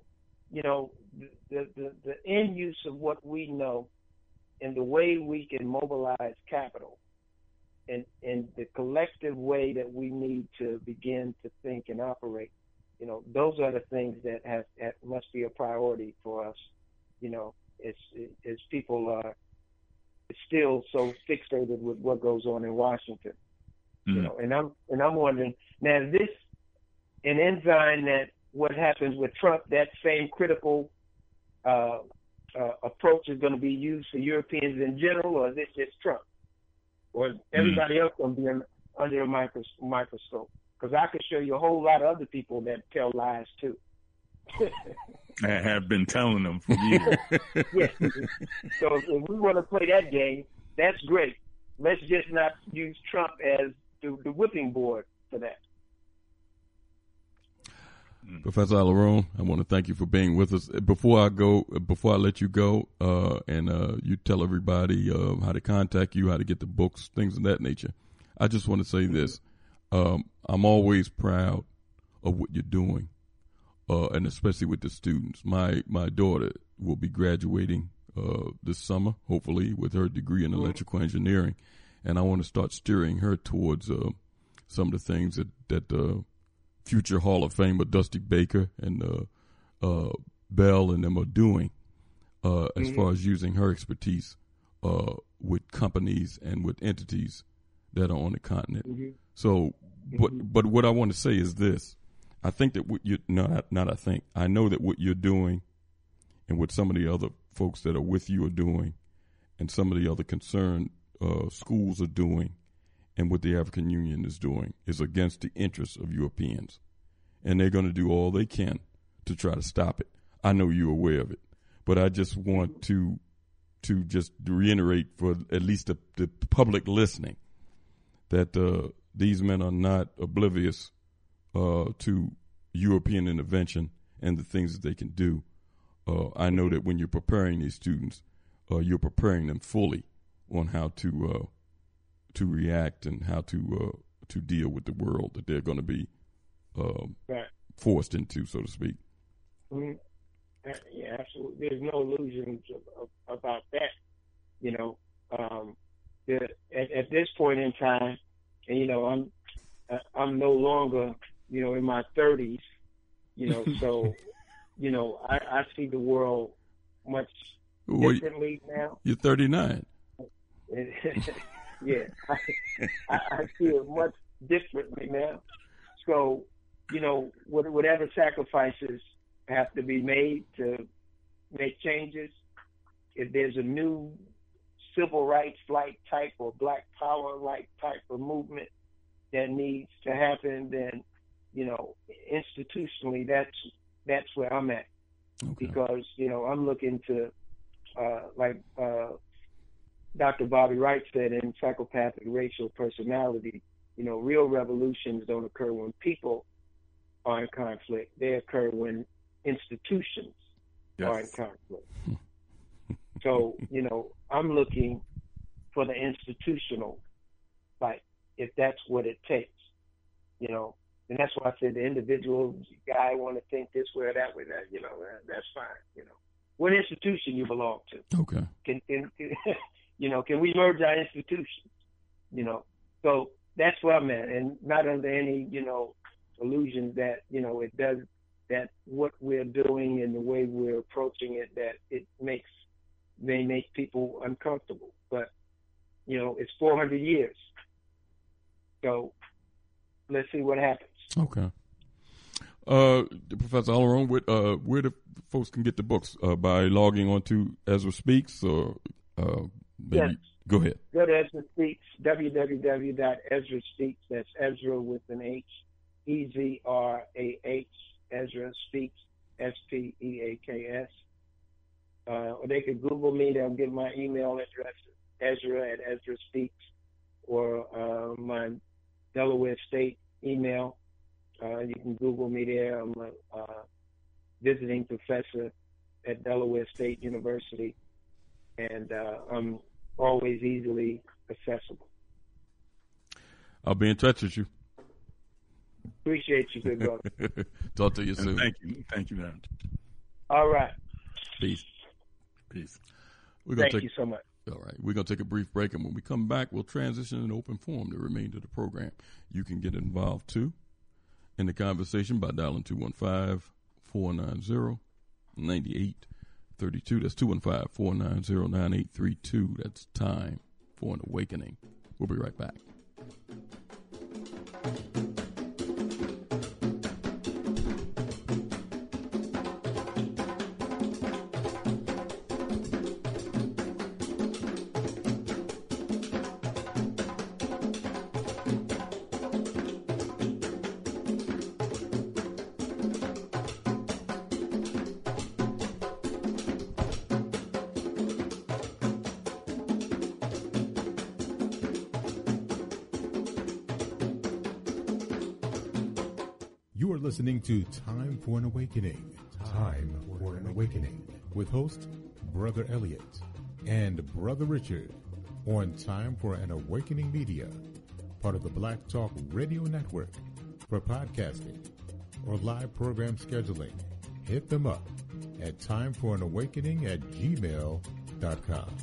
the end use of what we know and the way we can mobilize capital and the collective way that we need to begin to think and operate, those are the things that must be a priority for us, as people are still so fixated with what goes on in Washington. And I'm wondering now, is this an enzyme that what happens with Trump, that same critical approach is going to be used for Europeans in general, or is this just Trump, or is everybody else going to be under a microscope? Because I could show you a whole lot of other people that tell lies too. I have been telling them for years. Yes. So if we want to play that game, that's great. Let's just not use Trump as the whipping board for that. Professor Alarone, I want to thank you for being with us. Before I let you go, and you tell everybody how to contact you, how to get the books, things of that nature, I just want to say this. I'm always proud of what you're doing, and especially with the students. My daughter will be graduating this summer, hopefully, with her degree in electrical engineering, and I want to start steering her towards some of the things that future Hall of Famer Dusty Baker and Bell and them are doing as far as using her expertise with companies and with entities that are on the continent. So, but what I want to say is this. I think that I know that what you're doing and what some of the other folks that are with you are doing and some of the other concerned schools are doing and what the African Union is doing is against the interests of Europeans. And they're going to do all they can to try to stop it. I know you're aware of it. But I just want to just reiterate for at least the public listening that these men are not oblivious to European intervention and the things that they can do. I know that when you're preparing these students, you're preparing them fully on how to react and how to deal with the world that they're going to be forced into, so to speak. Mm-hmm. Yeah, absolutely. There's no illusions about that. At this point in time, and I'm no longer, in my 30s, so, I see the world much differently now. You're 39. Yeah, I see it much differently now. So, whatever sacrifices have to be made to make changes, if there's a new civil rights-like type or black power-like type of movement that needs to happen, then, institutionally, that's where I'm at. Okay. Because, I'm looking to, like Dr. Bobby Wright said in Psychopathic Racial Personality, real revolutions don't occur when people are in conflict. They occur when institutions are in conflict. So, I'm looking for the institutional fight, if that's what it takes, and that's why I said the individual guy want to think this way or that way, that's fine, What institution you belong to? Okay. Can we merge our institutions? So that's where I'm at, and not under any, illusions that, it does, that what we're doing and the way we're approaching it, that it may make people uncomfortable. But, it's 400 years. So let's see what happens. Okay. Professor Alaron, where the folks can get the books? By logging on to Ezra Speaks, or maybe? Yes. Go ahead. Go to Ezra Speaks, www.Ezra Speaks. That's Ezra with an H, EZRAH, Ezra Speaks, SPEAKS. Or they could Google me. They'll get my email address, Ezra@Ezra Speaks, or my Delaware State email. You can Google me there. I'm a visiting professor at Delaware State University, and I'm always easily accessible. I'll be in touch with you. Appreciate you, good brother. Talk to you soon. Thank you, man. All right. Peace. Thank you so much. All right. We're going to take a brief break, and when we come back, we'll transition in open forum the remainder of the program. You can get involved, too, in the conversation by dialing 215-490-9832. That's 215-490-9832. That's Time for an Awakening. We'll be right back. You are listening to Time for an Awakening. Time for an Awakening with host Brother Elliot and Brother Richard on Time for an Awakening Media, part of the Black Talk Radio Network. For podcasting or live program scheduling, hit them up at timeforanawakening@gmail.com.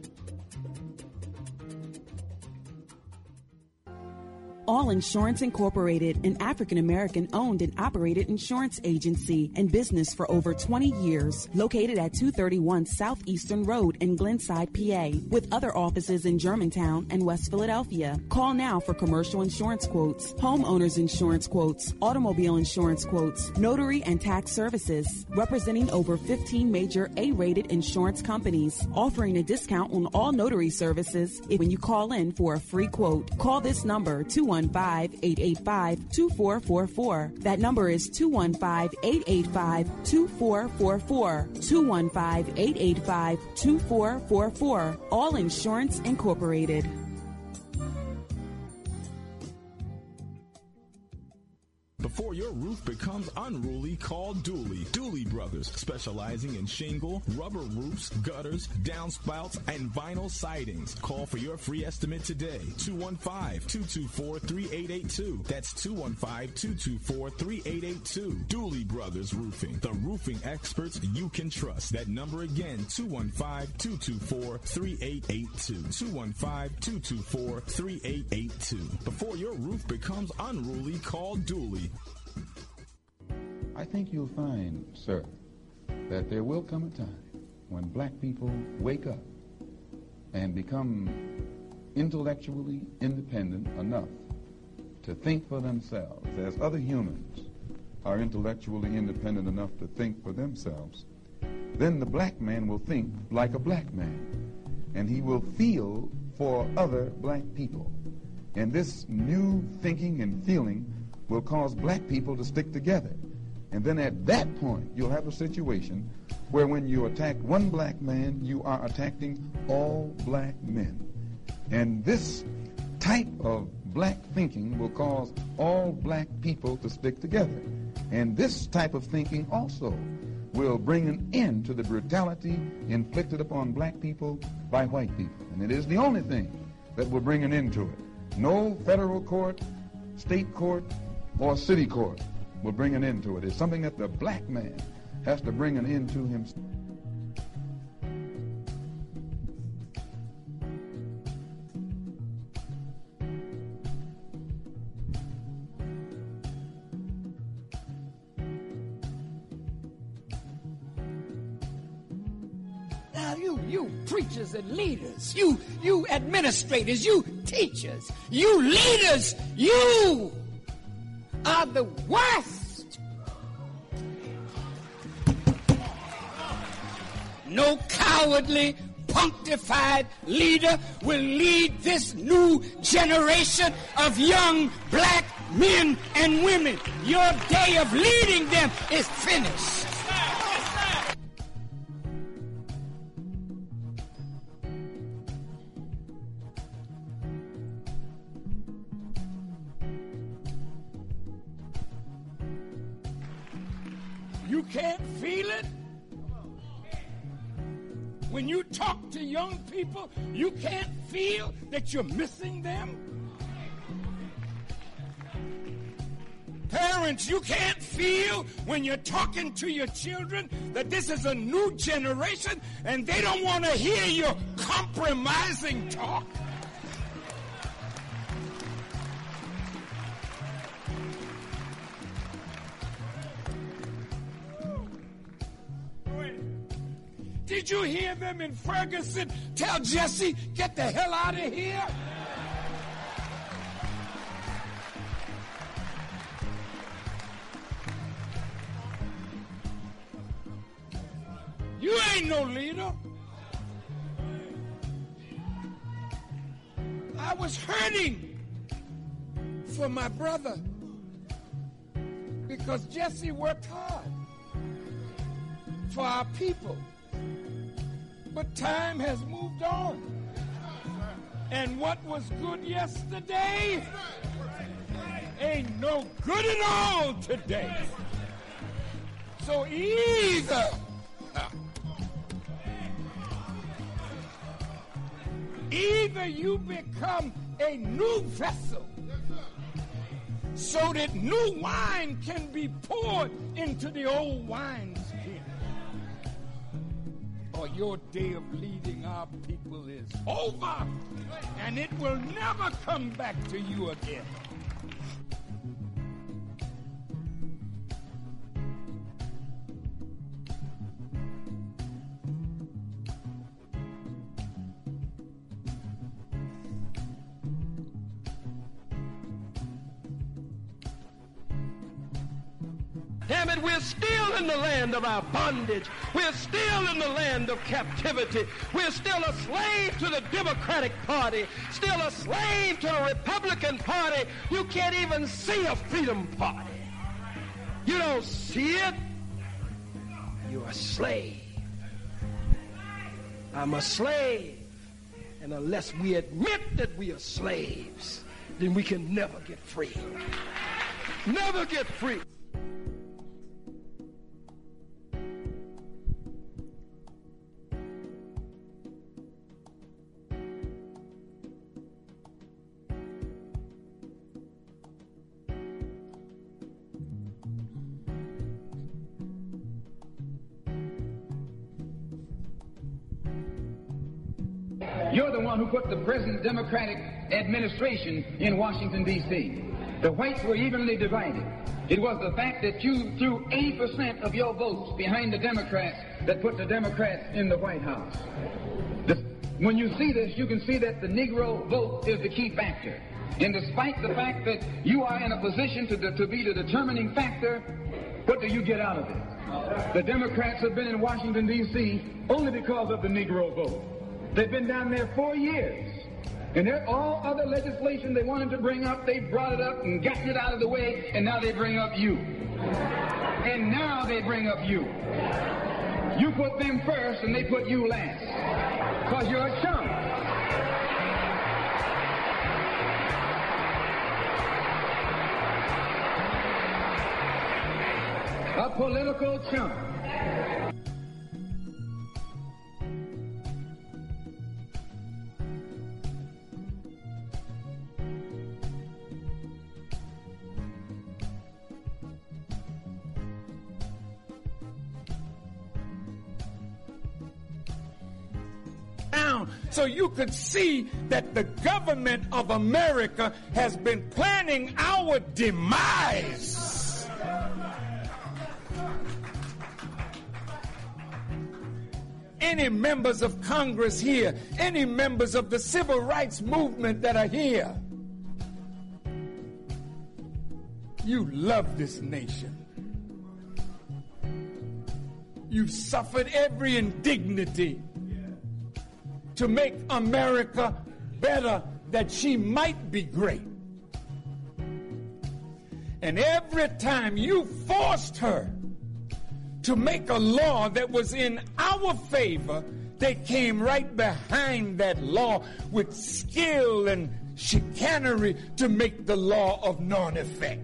All Insurance Incorporated, an African-American owned and operated insurance agency and business for over 20 years, located at 231 Southeastern Road in Glenside, PA, with other offices in Germantown and West Philadelphia. Call now for commercial insurance quotes, homeowners insurance quotes, automobile insurance quotes, notary and tax services, representing over 15 major A-rated insurance companies, offering a discount on all notary services when you call in for a free quote. Call this number, 215-885-2444. That number is 215-885-2444. 215-885-2444. All Insurance Incorporated. Before your roof becomes unruly, call Dooley. Dooley Brothers, specializing in shingle, rubber roofs, gutters, downspouts, and vinyl sidings. Call for your free estimate today. 215-224-3882. That's 215-224-3882. Dooley Brothers Roofing, the roofing experts you can trust. That number again, 215-224-3882. 215-224-3882. Before your roof becomes unruly, call Dooley. I think you'll find, sir, that there will come a time when black people wake up and become intellectually independent enough to think for themselves, as other humans are intellectually independent enough to think for themselves. Then the black man will think like a black man, and he will feel for other black people. And this new thinking and feeling will cause black people to stick together. And then at that point, you'll have a situation where when you attack one black man, you are attacking all black men. And this type of black thinking will cause all black people to stick together. And this type of thinking also will bring an end to the brutality inflicted upon black people by white people. And it is the only thing that will bring an end to it. No federal court, state court, or city court will bring an end to it. It's something that the black man has to bring an end to himself. Now you preachers and leaders, you administrators, you teachers, you leaders, you are the worst. No cowardly, punctified leader will lead this new generation of young black men and women. Your day of leading them is finished. You can't feel it? When you talk to young people, you can't feel that you're missing them? Parents, you can't feel when you're talking to your children that this is a new generation and they don't want to hear your compromising talk? Did you hear them in Ferguson tell Jesse, get the hell out of here? You ain't no leader. I was hurting for my brother because Jesse worked hard for our people. But time has moved on. And what was good yesterday ain't no good at all today. So either you become a new vessel so that new wine can be poured into the old wineskin, or your day of leading our people is over, and it will never come back to you again. Damn it, we're still in the land of our bondage. We're still in the land of captivity. We're still a slave to the Democratic Party, still a slave to the Republican Party. You can't even see a Freedom Party. You don't see it. You're a slave. I'm a slave. And unless we admit that we are slaves, then we can never get free. Never get free. You're the one who put the present Democratic administration in Washington, D.C. The whites were evenly divided. It was the fact that you threw 80% of your votes behind the Democrats that put the Democrats in the White House. When you see this, you can see that the Negro vote is the key factor. And despite the fact that you are in a position to be the determining factor, what do you get out of it? The Democrats have been in Washington, D.C. only because of the Negro vote. They've been down there 4 years. And all other legislation they wanted to bring up, they brought it up and gotten it out of the way, and now they bring up you. And now they bring up you. You put them first, and they put you last. Because you're a chump. A political chump. So you could see that the government of America has been planning our demise. any members of Congress here, any members of the civil rights movement that are here. You love this nation. You've suffered every indignity to make America better, that she might be great. And every time you forced her to make a law that was in our favor, they came right behind that law with skill and chicanery to make the law of non-effect.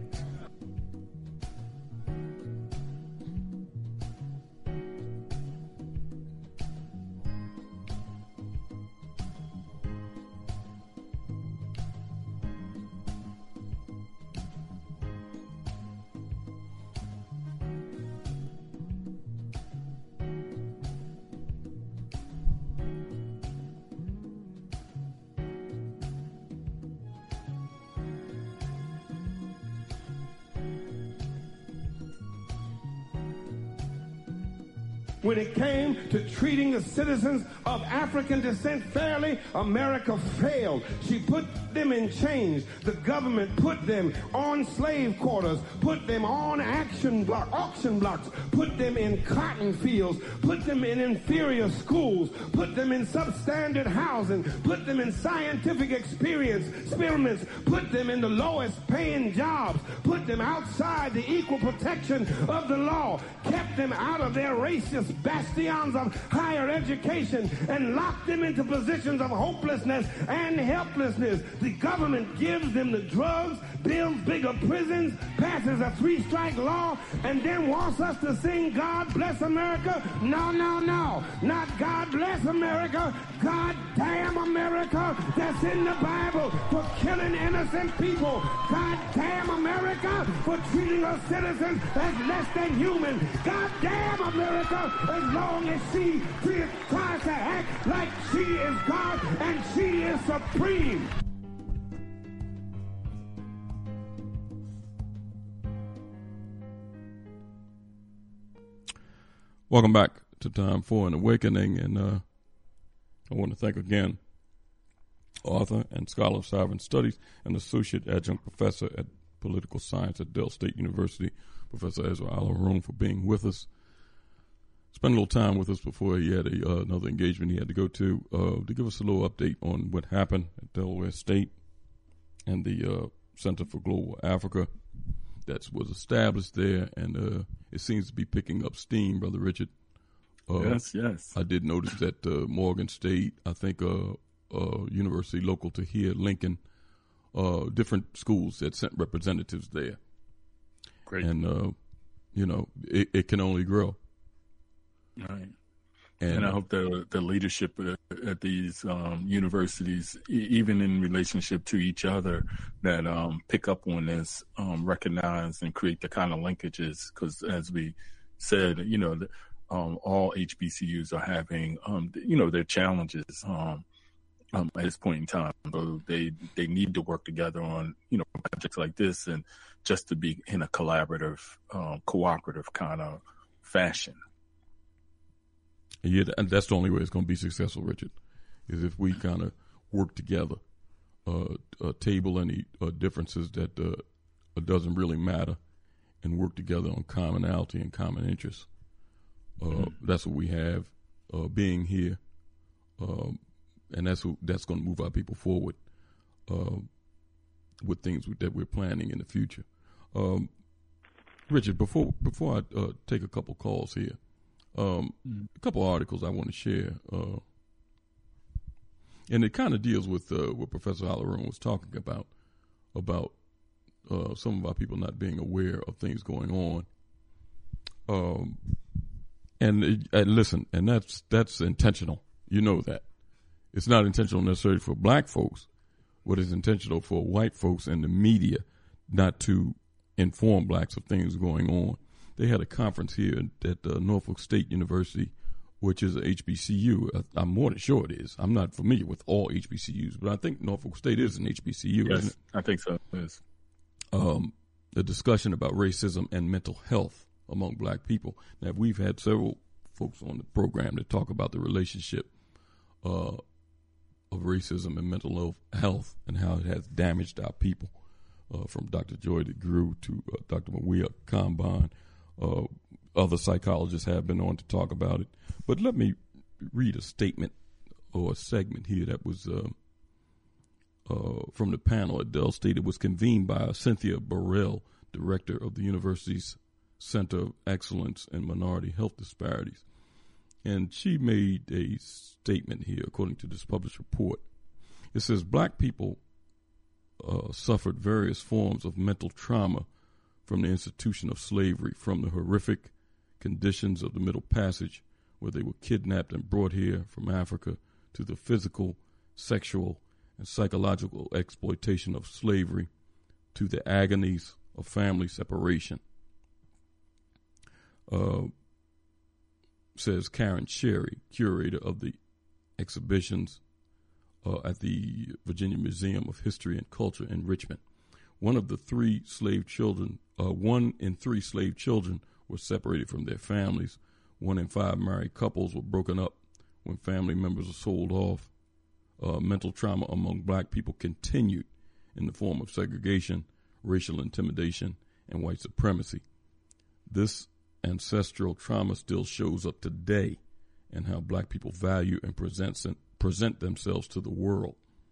When it came to treating the citizens of African descent fairly, America failed. She put them in chains. The government put them on slave quarters, put them on auction blocks, put them in cotton fields, put them in inferior schools, put them in substandard housing, put them in scientific experiments, put them in the lowest paying jobs, put them outside the equal protection of the law, kept them out of their racist bastions of higher education, and locked them into positions of hopelessness and helplessness. The government gives them the drugs, builds bigger prisons, passes a 3-strike law, and then wants us to sing God Bless America? No, no, no. Not God Bless America. God damn America, that's in the Bible, for killing innocent people. God damn America for treating our citizens as less than human. God damn America, as long as she tries to act like she is God and she is supreme. Welcome back to Time for an Awakening, and I want to thank again author and scholar of sovereign studies and associate adjunct professor at political science at Dell State University, Professor Ezra Alaroon, for being with us. Spent a little time with us before he had another engagement he had to go to give us a little update on what happened at Delaware State and the Center for Global Africa that was established there, and it seems to be picking up steam, Brother Richard. Yes. I did notice that Morgan State, I think university local to here, Lincoln, different schools that sent representatives there. Great. And, it can only grow. Right. And I hope the leadership at these universities, even in relationship to each other, that pick up on this, recognize and create the kind of linkages. Because as we said, all HBCUs are having, their challenges at this point in time. So they need to work together on, projects like this, and just to be in a collaborative, cooperative kind of fashion. Yeah, and that's the only way it's going to be successful, Richard, is if we kind of work together, table any differences that doesn't really matter, and work together on commonality and common interests. That's what we have being here, and that's going to move our people forward with things that we're planning in the future. Richard, before I take a couple calls here, a couple articles I want to share, and it kind of deals with what Professor Alaroon was talking about some of our people not being aware of things going on. And listen, and that's intentional. You know that. It's not intentional necessarily for black folks, but it's intentional for white folks and the media not to inform blacks of things going on. They had a conference here at Norfolk State University, which is a HBCU. I'm more than sure it is. I'm not familiar with all HBCUs, but I think Norfolk State is an HBCU, yes, isn't it? I think so, it is. A discussion about racism and mental health among black people. Now, we've had several folks on the program to talk about the relationship of racism and mental health and how it has damaged our people, from Dr. Joy DeGruy to Dr. Mawia Kamban. Other psychologists have been on to talk about it. But let me read a statement or a segment here that was from the panel at Dell State. It was convened by Cynthia Burrell, director of the university's Center of Excellence in Minority Health Disparities. And she made a statement here, according to this published report. It says, Black people suffered various forms of mental trauma from the institution of slavery, from the horrific conditions of the Middle Passage, where they were kidnapped and brought here from Africa, to the physical, sexual, and psychological exploitation of slavery, to the agonies of family separation. Says Karen Sherry, curator of the exhibitions at the Virginia Museum of History and Culture in Richmond. One in three slave children were separated from their families. 1 in 5 married couples were broken up when family members were sold off. Mental trauma among Black people continued in the form of segregation, racial intimidation, and white supremacy. This ancestral trauma still shows up today in how Black people value and present themselves to the world.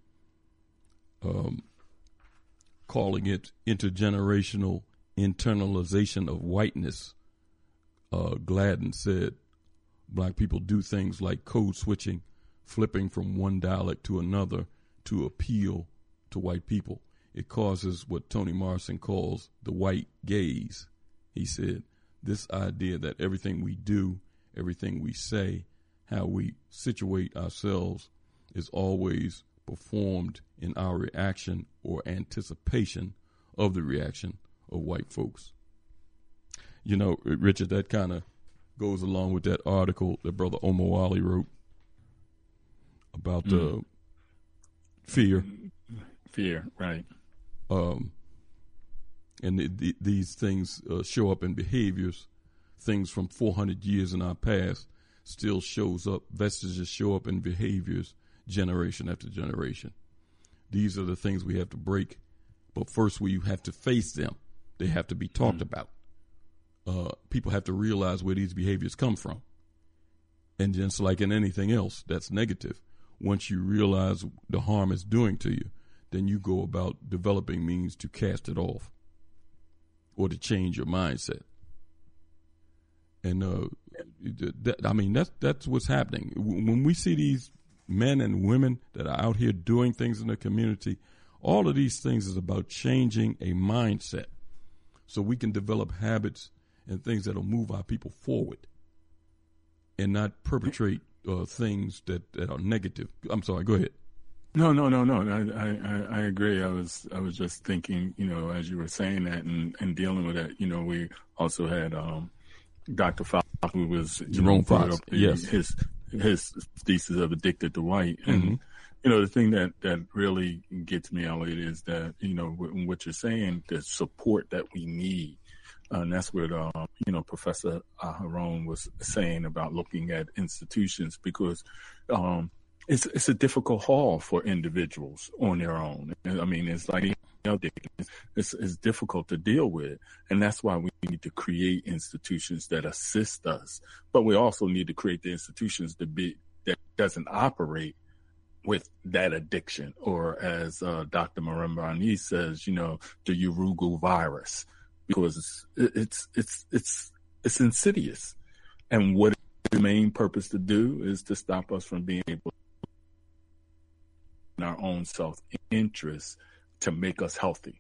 Calling it intergenerational internalization of whiteness, Gladden said, Black people do things like code switching, flipping from one dialect to another to appeal to white people. It causes what Toni Morrison calls the white gaze. He said, this idea that everything we do, everything we say, how we situate ourselves is always performed in our reaction or anticipation of the reaction of white folks. You know, Richard, that kind of goes along with that article that Brother Omowale wrote about fear. Fear, right. And these things show up in behaviors. Things from 400 years in our past still shows up. Vestiges show up in behaviors generation after generation. These are the things we have to break. But first we have to face them. They have to be talked about. People have to realize where these behaviors come from. And just like in anything else that's negative, once you realize the harm it's doing to you, then you go about developing means to cast it off or to change your mindset. And that's what's happening. When we see these men and women that are out here doing things in the community, all of these things is about changing a mindset so we can develop habits and things that will move our people forward and not perpetrate things that are negative. I'm sorry, go ahead. No. I agree. I was just thinking, as you were saying that and dealing with that, we also had Dr. Fox, who was Jerome Fox, yes, his thesis of Addicted to White, and the thing that really gets me, Elliot, is that what you're saying, the support that we need, and that's what Professor Aharon was saying about looking at institutions, because it's a difficult haul for individuals on their own. I mean, it's like it's difficult to deal with, and that's why we need to create institutions that assist us. But we also need to create the institutions that doesn't operate with that addiction, or as Dr. Marimbani says, the Urugu virus, because it's insidious, and what the main purpose to do is to stop us from being able in our own self-interest to make us healthy.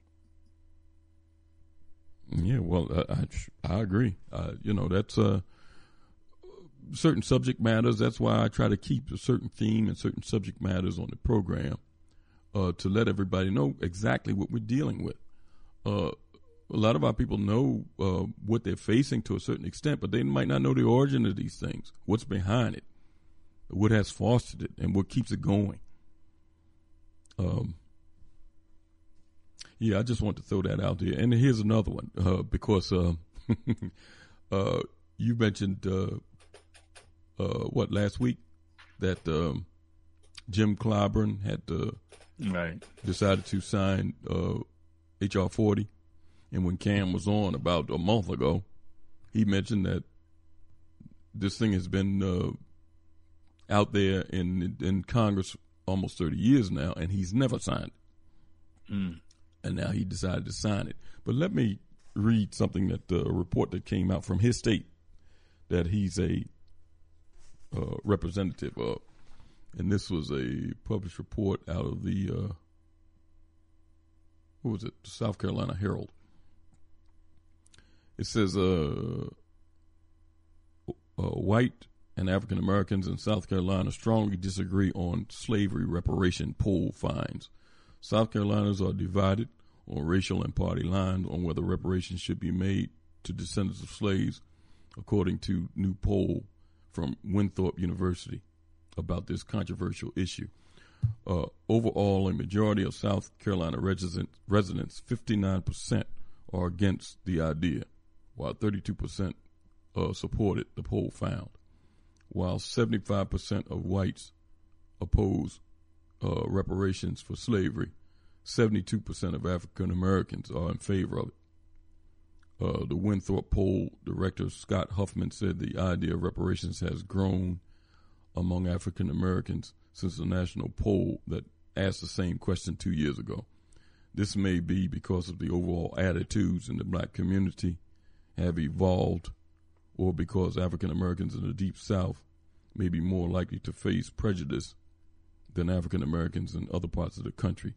Yeah, well, I agree. That's certain subject matters. That's why I try to keep a certain theme and certain subject matters on the program to let everybody know exactly what we're dealing with. A lot of our people know what they're facing to a certain extent, but they might not know the origin of these things, what's behind it, what has fostered it, and what keeps it going. I just want to throw that out there. And here's another one, because you mentioned last week that Jim Clyburn had decided to sign H.R. 40. And when Cam was on about a month ago, he mentioned that this thing has been out there in Congress almost 30 years now, and he's never signed it. And now he decided to sign it. But let me read something that a report that came out from his state that he's a representative of. And this was a published report out of the, South Carolina Herald. It says white and African Americans in South Carolina strongly disagree on slavery reparation poll finds. South Carolinians are divided on racial and party lines on whether reparations should be made to descendants of slaves, according to new poll from Winthrop University about this controversial issue. Overall, a majority of South Carolina residents, 59%, are against the idea, while 32% supported, the poll found. While 75% of whites oppose reparations for slavery, 72% of African Americans are in favor of it. The Winthrop poll director Scott Huffman said the idea of reparations has grown among African Americans since the national poll that asked the same question 2 years ago. This may be because of the overall attitudes in the black community have evolved, or because African Americans in the Deep South may be more likely to face prejudice than African Americans in other parts of the country.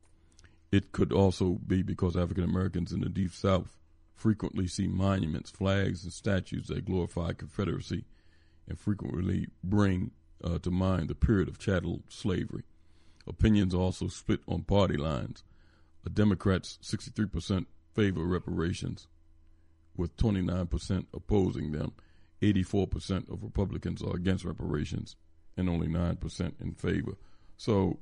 It could also be because African Americans in the Deep South frequently see monuments, flags, and statues that glorify Confederacy and frequently bring to mind the period of chattel slavery. Opinions also split on party lines. Democrats, 63% favor reparations, with 29% opposing them. 84% of Republicans are against reparations, and only 9% in favor. So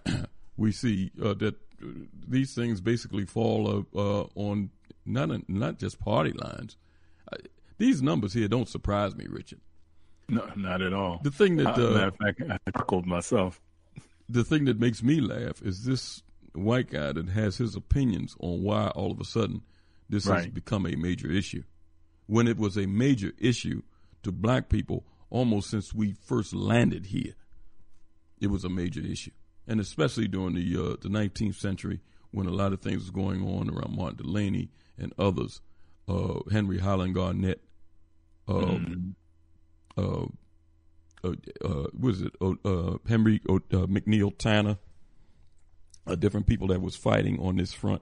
we see that these things basically fall on not just party lines. These numbers here don't surprise me, Richard. No, not at all. The thing that, matter of fact, I chuckled myself. The thing that makes me laugh is this white guy that has his opinions on why all of a sudden this has become a major issue, when it was a major issue to black people almost since we first landed here. It was a major issue, and especially during the 19th century when a lot of things was going on around Martin Delany and others, Henry Highland Garnett, Henry McNeil Tanner, different people that was fighting on this front.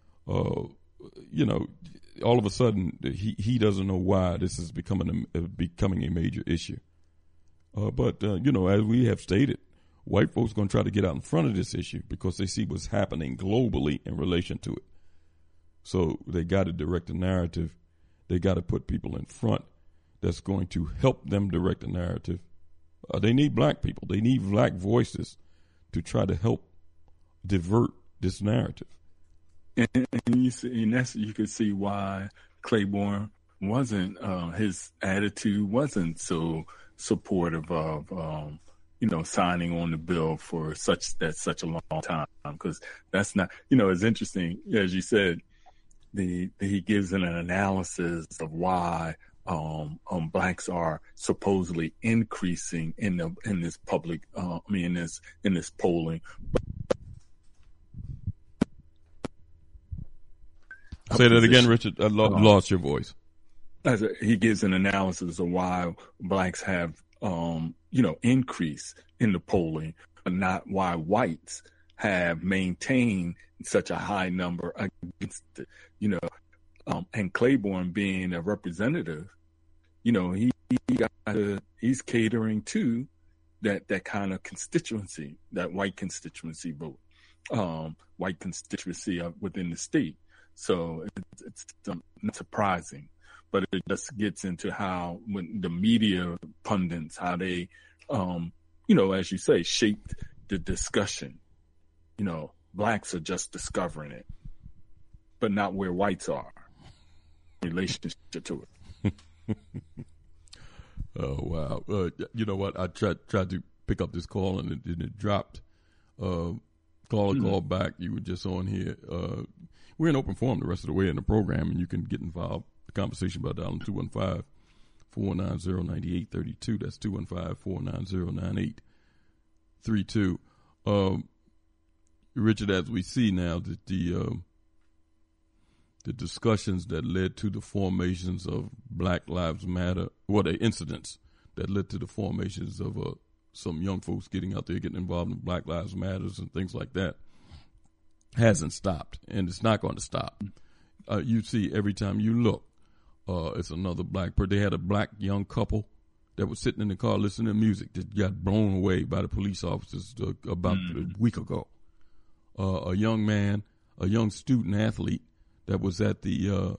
All of a sudden he doesn't know why this is becoming a major issue. But as we have stated, white folks are going to try to get out in front of this issue because they see what's happening globally in relation to it. So they got to direct the narrative. They got to put people in front that's going to help them direct the narrative. They need black people. They need black voices to try to help divert this narrative. And you could see why Claiborne wasn't, his attitude wasn't so supportive of, signing on the bill for such a long time. Because that's not, it's interesting, as you said, he gives an analysis of why blacks are supposedly increasing in this public, in this polling. Say that again, Richard. I lost your voice. He gives an analysis of why blacks have, increased in the polling, but not why whites have maintained such a high number against it. And Claiborne being a representative, he's catering to that kind of constituency, that white constituency vote, white constituency within the state. So it's not surprising, but it just gets into how when the media pundits, how they, as you say, shaped the discussion. Blacks are just discovering it, but not where whites are in relationship to it. Oh, wow. You know what? I tried to pick up this call and it dropped. Caller called back. You were just on here. We're in open forum the rest of the way in the program, and you can get involved in the conversation by dialing 215-490-9832. That's 215-490-9832. Richard, as we see now that the discussions that led to the formations of Black Lives Matter, the incidents that led to the formations of some young folks getting out there, getting involved in Black Lives Matters and things like that, hasn't stopped, and it's not going to stop. You see every time you look, it's another black person. They had a black young couple that was sitting in the car listening to music that got blown away by the police officers about a week ago. A young man, a young student athlete that was at the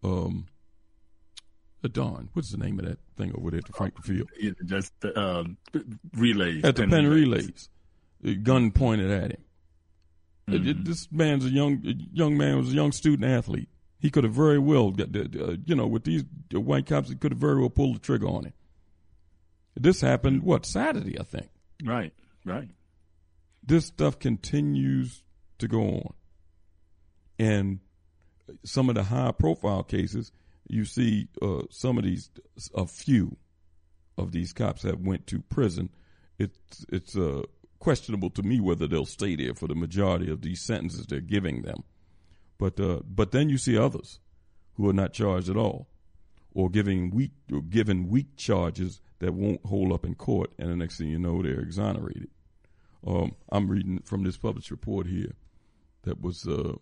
Dawn. What's the name of that thing over there at the Franklin Field? Just the relays. At the Penn Relays. The gun pointed at him. This man's a young man, was a young student athlete. He could have very well, with these white cops, he could have very well pulled the trigger on him. This happened, Saturday, I think. Right. This stuff continues to go on. And some of the high-profile cases, you see some of these, a few of these cops have went to prison. It's questionable to me whether they'll stay there for the majority of these sentences they're giving them. But then you see others who are not charged at all, or given weak charges that won't hold up in court, and the next thing you know, they're exonerated. I'm reading from this published report here that was in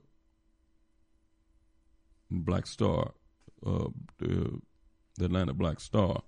Black Star, the Atlanta Black Star,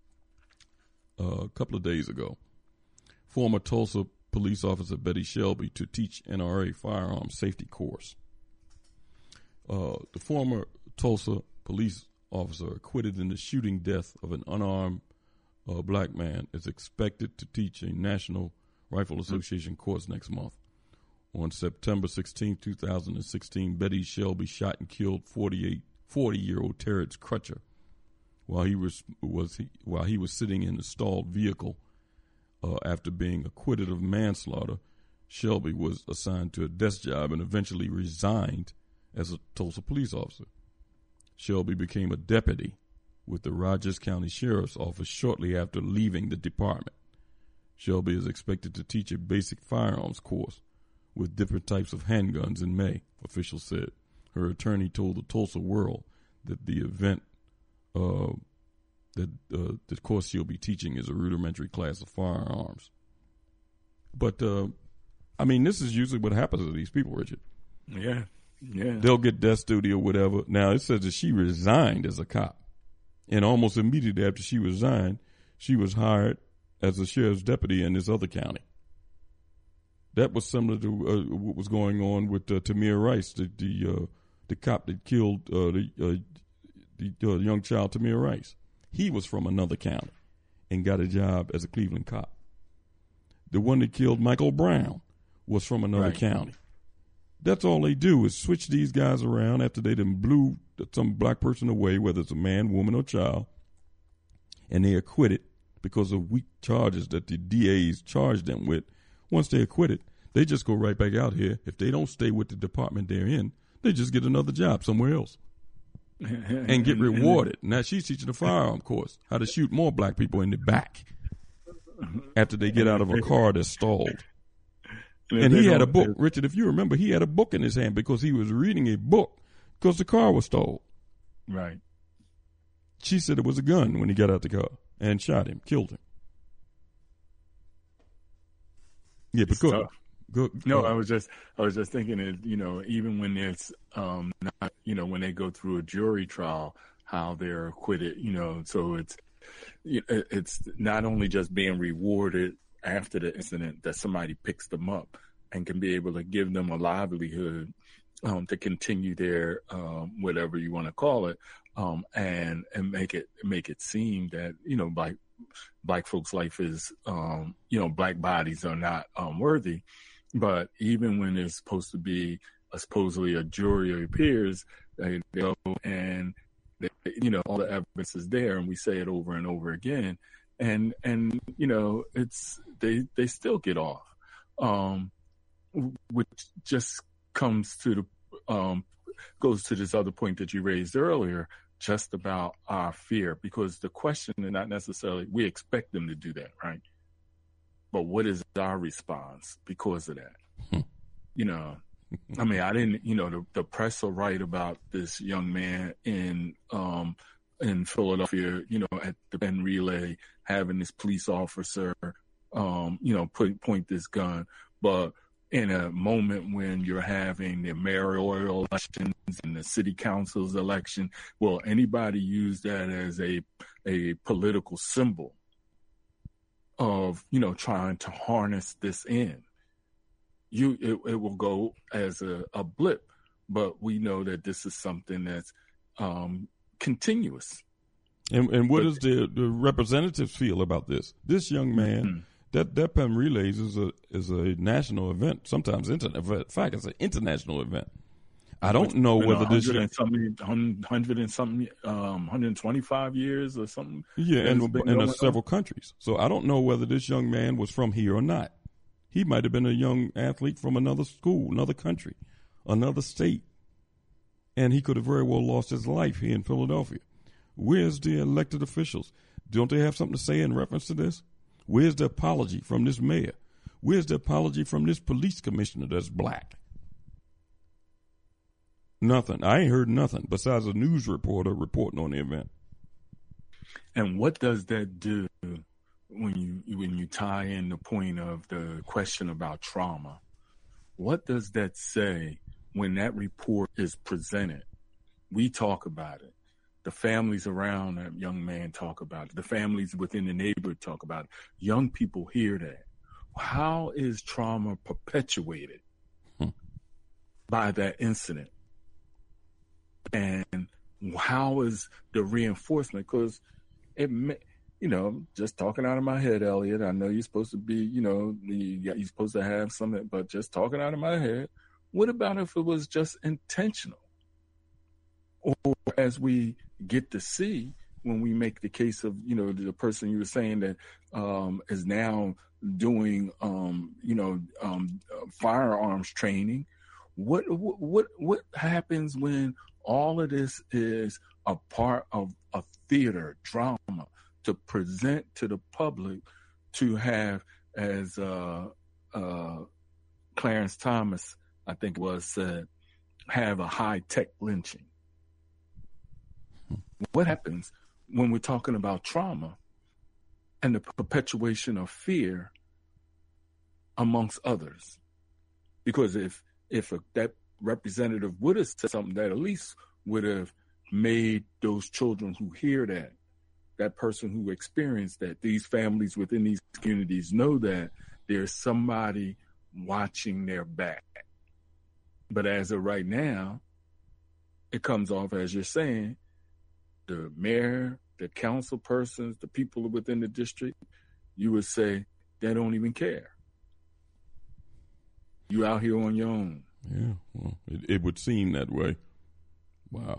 a couple of days ago. Former Tulsa police officer Betty Shelby to teach NRA firearms safety course. The former Tulsa police officer acquitted in the shooting death of an unarmed black man is expected to teach a National Rifle Association course next month. On September 16, 2016, Betty Shelby shot and killed 40-year-old Terrence Crutcher while he was sitting in a stalled vehicle. After being acquitted of manslaughter, Shelby was assigned to a desk job and eventually resigned as a Tulsa police officer. Shelby became a deputy with the Rogers County Sheriff's Office shortly after leaving the department. Shelby is expected to teach a basic firearms course with different types of handguns in May, officials said. Her attorney told the Tulsa World that the event, the course she'll be teaching is a rudimentary class of firearms. But, this is usually what happens to these people, Richard. Yeah. They'll get desk duty or whatever. Now, it says that she resigned as a cop. And almost immediately after she resigned, she was hired as a sheriff's deputy in this other county. That was similar to what was going on with Tamir Rice, the cop that killed the young child Tamir Rice. He was from another county and got a job as a Cleveland cop. The one that killed Michael Brown was from another county. That's all they do is switch these guys around after they done blew some black person away, whether it's a man, woman, or child, and they acquitted because of weak charges that the DAs charged them with. Once they're acquitted, they just go right back out here. If they don't stay with the department they're in, they just get another job somewhere else and get rewarded. Now she's teaching a firearm course, how to shoot more black people in the back after they get out of a car that's stalled. And he had a book, Richard, if you remember, he had a book in his hand because he was reading a book because the car was stalled. Right. She said it was a gun when he got out the car and shot him, killed him. Yeah, but go. No, I was just thinking that, even when it's not, when they go through a jury trial, how they're acquitted, so it's not only just being rewarded after the incident that somebody picks them up and can be able to give them a livelihood to continue their whatever you want to call it, and make it seem that black folks' life is black bodies are not worthy. But even when there's supposed to be supposedly a jury of peers, they go and all the evidence is there, and we say it over and over again, and it's they still get off, which just comes to the goes to this other point that you raised earlier, just about our fear, because the question is not necessarily we expect them to do that, right? But what is our response because of that? I mean, I didn't, the press will write about this young man in Philadelphia, at the Penn Relay, having this police officer, point this gun. But in a moment when you're having the mayoral elections and the city council's election, will anybody use that as a political symbol of, trying to harness this in? It will go as a blip, but we know that this is something that's continuous. And what does the representatives feel about this? This young man, that Penn Relays is a national event, sometimes in fact, it's an international event. I don't know whether this 125 years or something. Yeah, and several countries. So I don't know whether this young man was from here or not. He might have been a young athlete from another school, another country, another state. And he could have very well lost his life here in Philadelphia. Where's the elected officials? Don't they have something to say in reference to this? Where's the apology from this mayor? Where's the apology from this police commissioner that's black? Nothing. I ain't heard nothing besides a news reporter reporting on the event. And what does that do when you tie in the point of the question about trauma? What does that say when that report is presented? We talk about it. The families around that young man talk about it. The families within the neighborhood talk about it. Young people hear that. How is trauma perpetuated by that incident? And how is the reinforcement? Because just talking out of my head, Elliot, I know you're supposed to be, you're supposed to have something, but just talking out of my head, what about if it was just intentional? Or as we get to see when we make the case of, the person you were saying that is now doing, firearms training. What happens when all of this is a part of a theater drama to present to the public, to have, as Clarence Thomas, I think it was, said, have a high-tech lynching? What happens when we're talking about trauma and the perpetuation of fear amongst others? Because if that representative would have said something that at least would have made those children who hear that person who experienced that, these families within these communities know that there's somebody watching their back. But as of right now, it comes off, as you're saying, the mayor, the council persons, the people within the district, you would say they don't even care. You out here on your own. Yeah, well, it would seem that way. Wow.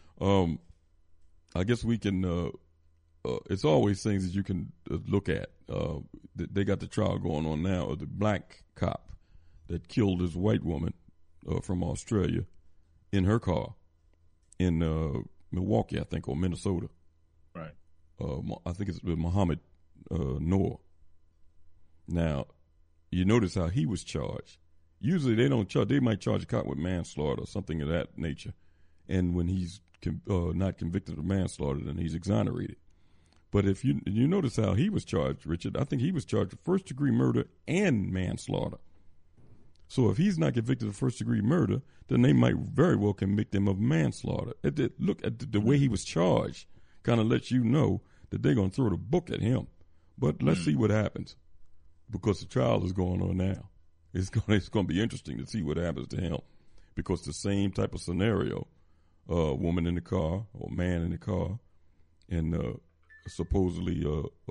I guess we can, it's always things that you can look at. They got the trial going on now of the black cop that killed this white woman from Australia in her car in Milwaukee, I think, or Minnesota. Right. I think it's Muhammad Noor. Now, you notice how he was charged. Usually they don't charge. They might charge a cop with manslaughter or something of that nature. And when he's not convicted of manslaughter, then he's exonerated. But if you notice how he was charged, Richard, I think he was charged with first-degree murder and manslaughter. So if he's not convicted of first-degree murder, then they might very well convict him of manslaughter. Look at the way he was charged, kind of lets you know that they're going to throw the book at him. But let's see what happens, because the trial is going on now. It's going to be interesting to see what happens to him, because the same type of scenario, woman in the car or man in the car, and supposedly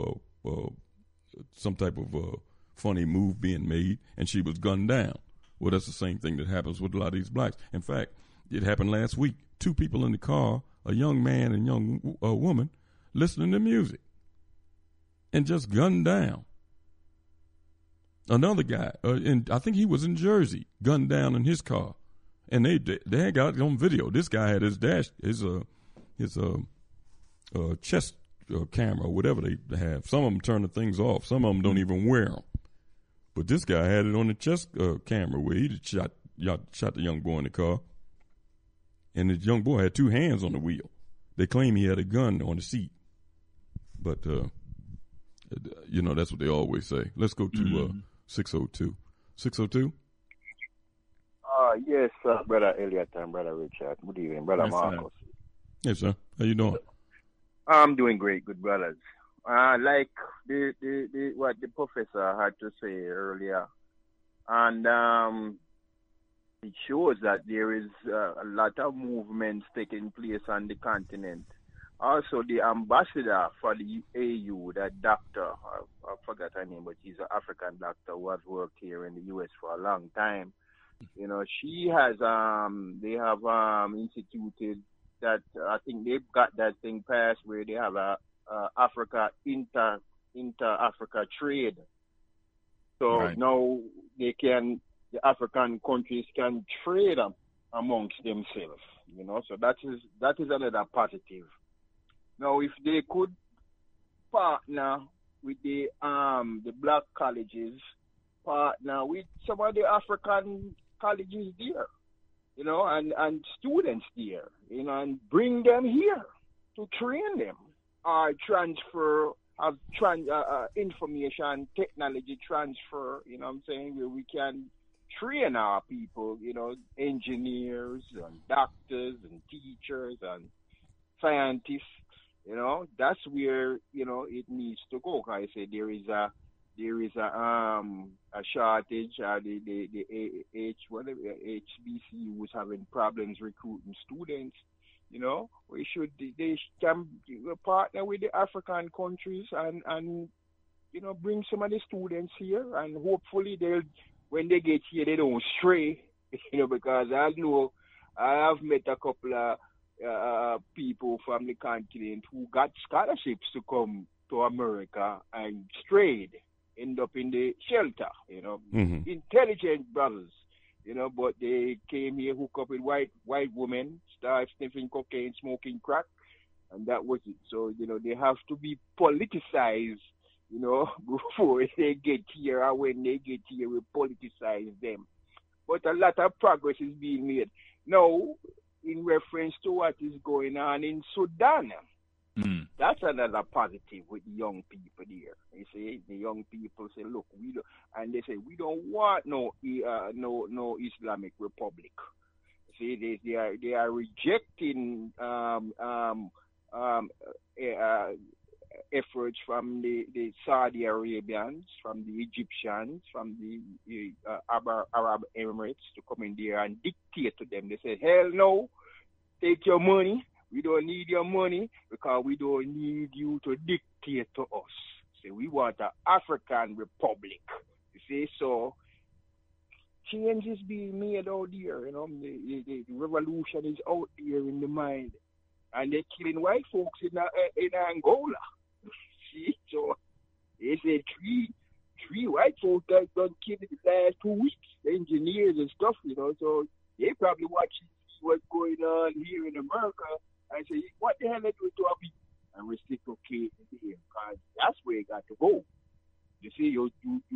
some type of funny move being made, and she was gunned down. Well, that's the same thing that happens with a lot of these blacks. In fact, it happened last week. 2 people in the car a young man and young woman listening to music and just gunned down. Another guy, I think he was in Jersey, gunned down in his car, and they had got it on video. This guy had his chest camera, or whatever they have. Some of them turn the things off. Some of them don't even wear them. But this guy had it on the chest camera where he shot the young boy in the car, and the young boy had two hands on the wheel. They claim he had a gun on the seat, but that's what they always say. Let's go to 602. 602? Yes, Brother Elliot and Brother Richard. Good evening, Brother Marcus. Yes, sir. How you doing? I'm doing great, good brothers. Like what the professor had to say earlier, and it shows that there is a lot of movements taking place on the continent. Also, the ambassador for the AU, that doctor, I forgot her name, but she's an African doctor who has worked here in the U.S. for a long time. She has, they have instituted that, I think they've got that thing passed where they have a inter-Africa trade. So now the African countries can trade amongst themselves, so that is another positive. Now, if they could partner with the black colleges, partner with some of the African colleges there, and students there, and bring them here to train them, or transfer of information, technology transfer, where we can train our people, engineers and doctors and teachers and scientists. That's where it needs to go. I say there is a shortage. The HBCU was having problems recruiting students. They can partner with the African countries and bring some of the students here, and hopefully when they get here they don't stray. Because I know I have met a couple of people from the continent who got scholarships to come to America and strayed, end up in the shelter, intelligent brothers, but they came here, hook up with white women, start sniffing cocaine, smoking crack, and that was it. So, they have to be politicized, before they get here, or when they get here, we politicize them. But a lot of progress is being made. Now, in reference to what is going on in Sudan, that's another positive with the young people there. You see, the young people say, look, we don't want no Islamic Republic. See, they are rejecting efforts from the Saudi Arabians, from the Egyptians, from the Arab Emirates to come in there and dictate to them. They say, hell no, take your money. We don't need your money because we don't need you to dictate to us. See, we want an African republic. You see, so change is being made out there. The revolution is out there in the mind. And they're killing white folks in Angola. See, so they say three white folks that got killed in the last 2 weeks, the engineers and stuff, so they probably watching what's going on here in America and say, what the hell are they doing to our people? And reciprocate here, because that's where it got to go. You see, you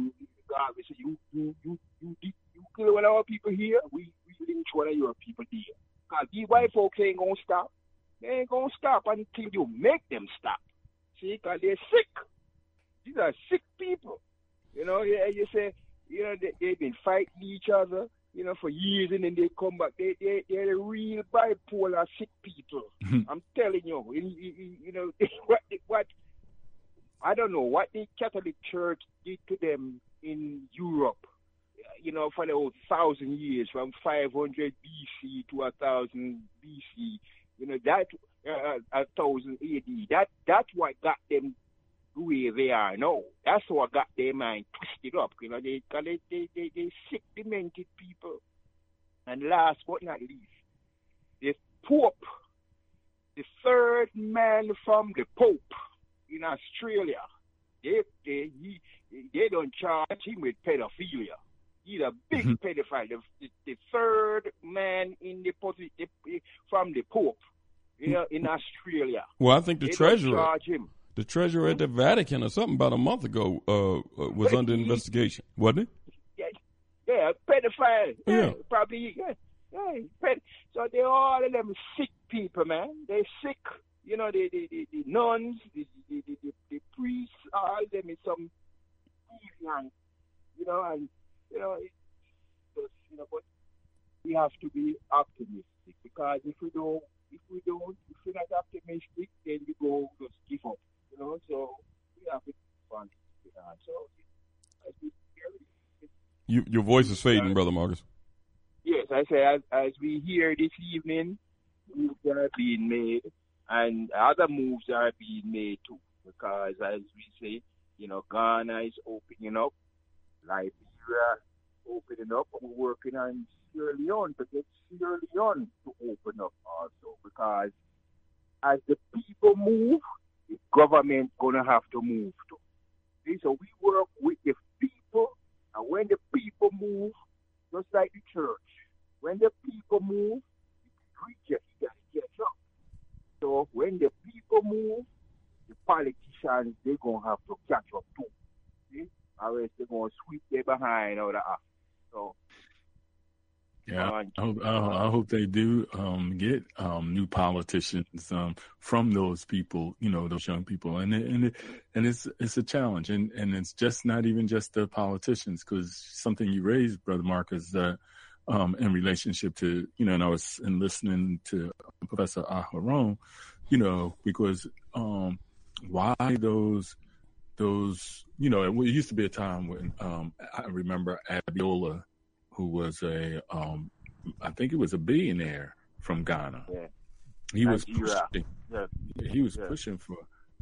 kill one of our people here, we lynch one of your people there. Because these white folks ain't gonna stop. They ain't gonna stop until you make them stop. See, because they're sick. These are sick people. You say, they've been fighting each other, for years, and then they come back. They're the real bipolar sick people. I'm telling you, what I don't know what the Catholic Church did to them in Europe, for the whole 1,000 years, from 500 BC to 1,000 BC. That 1,000 AD. That's what got them the way they are now. That's what got their mind twisted up. They sick, demented people. And last but not least, the Pope, the man from the Pope in Australia. They don't charge him with pedophilia. He's a big pedophile. The third man in the from the Pope, in Australia. Well, I think the they treasurer, don't charge him. the treasurer at the Vatican or something about a month ago was under investigation, wasn't it? Yeah, pedophile. Yeah. Probably. So they all of them sick people, man. They're sick. You know, the nuns, the priests, all of them is some deviant. But we have to be optimistic, because if we're not optimistic, then we go just give up. So we have to be fun. So your voice is fading, Brother Marcus. Yes, I say as we hear this evening, moves are being made, and other moves are being made too. Because as we say, Ghana is opening up, Liberia opening up, and we're working on Sierra Leone to get Sierra Leone to open up also. Because as the people move, the government gonna have to move too. See, so we work with the people, and when the people move, just like the church, when the people move, the preacher he gotta catch up. So when the people move, the politicians they gonna have to catch up too. See? Or else they're gonna sweep their behind out of the So yeah, I hope they do get new politicians from those people, those young people, and it's a challenge, and it's just not even just the politicians, because something you raised, Brother Marcus, that in relationship to and I was listening to Professor Aharon, because why those it used to be a time when I remember Abiola, who was I think he was a billionaire from Ghana. Yeah. He was pushing. He was pushing for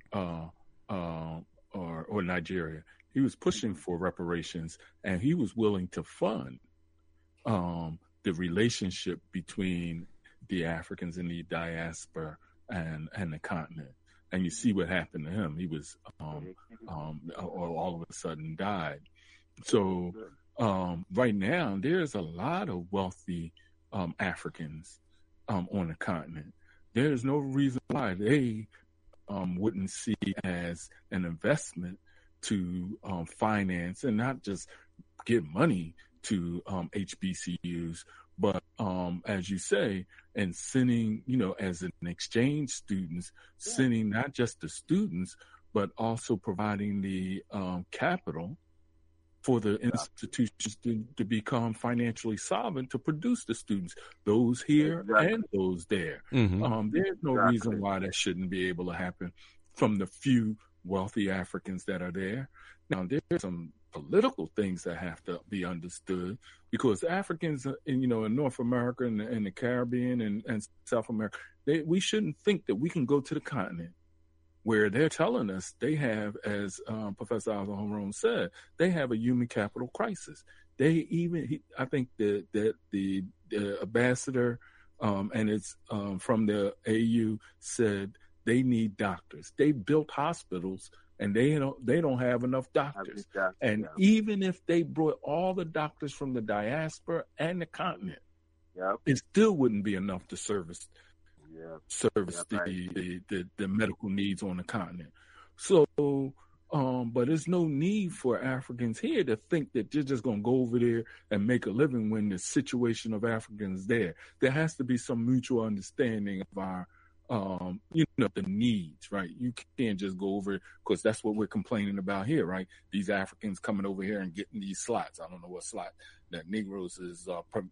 or Nigeria. He was pushing for reparations, and he was willing to fund the relationship between the Africans in the diaspora and the continent. And you see what happened to him. He was all of a sudden died. So right now, there's a lot of wealthy Africans on the continent. There's no reason why they wouldn't see it as an investment to finance and not just give money to HBCUs, but as you say, and sending, as an exchange students, sending not just the students, but also providing the capital for the institutions to become financially solvent to produce the students, those here and those there. Mm-hmm. There's no reason why that shouldn't be able to happen from the few wealthy Africans that are there. Now, there's some political things that have to be understood, because Africans, in North America and the Caribbean and South America, we shouldn't think that we can go to the continent where they're telling us they have, as Professor Aharon said, they have a human capital crisis. I think that the ambassador and it's from the AU said they need doctors. They built hospitals, and they don't have enough doctors. And even if they brought all the doctors from the diaspora and the continent, it still wouldn't be enough to service the medical needs on the continent. So, but there's no need for Africans here to think that you're just going to go over there and make a living when the situation of Africans there. There has to be some mutual understanding of our the needs, right? You can't just go over, because that's what we're complaining about here, right? These Africans coming over here and getting these slots. I don't know what slot that Negroes is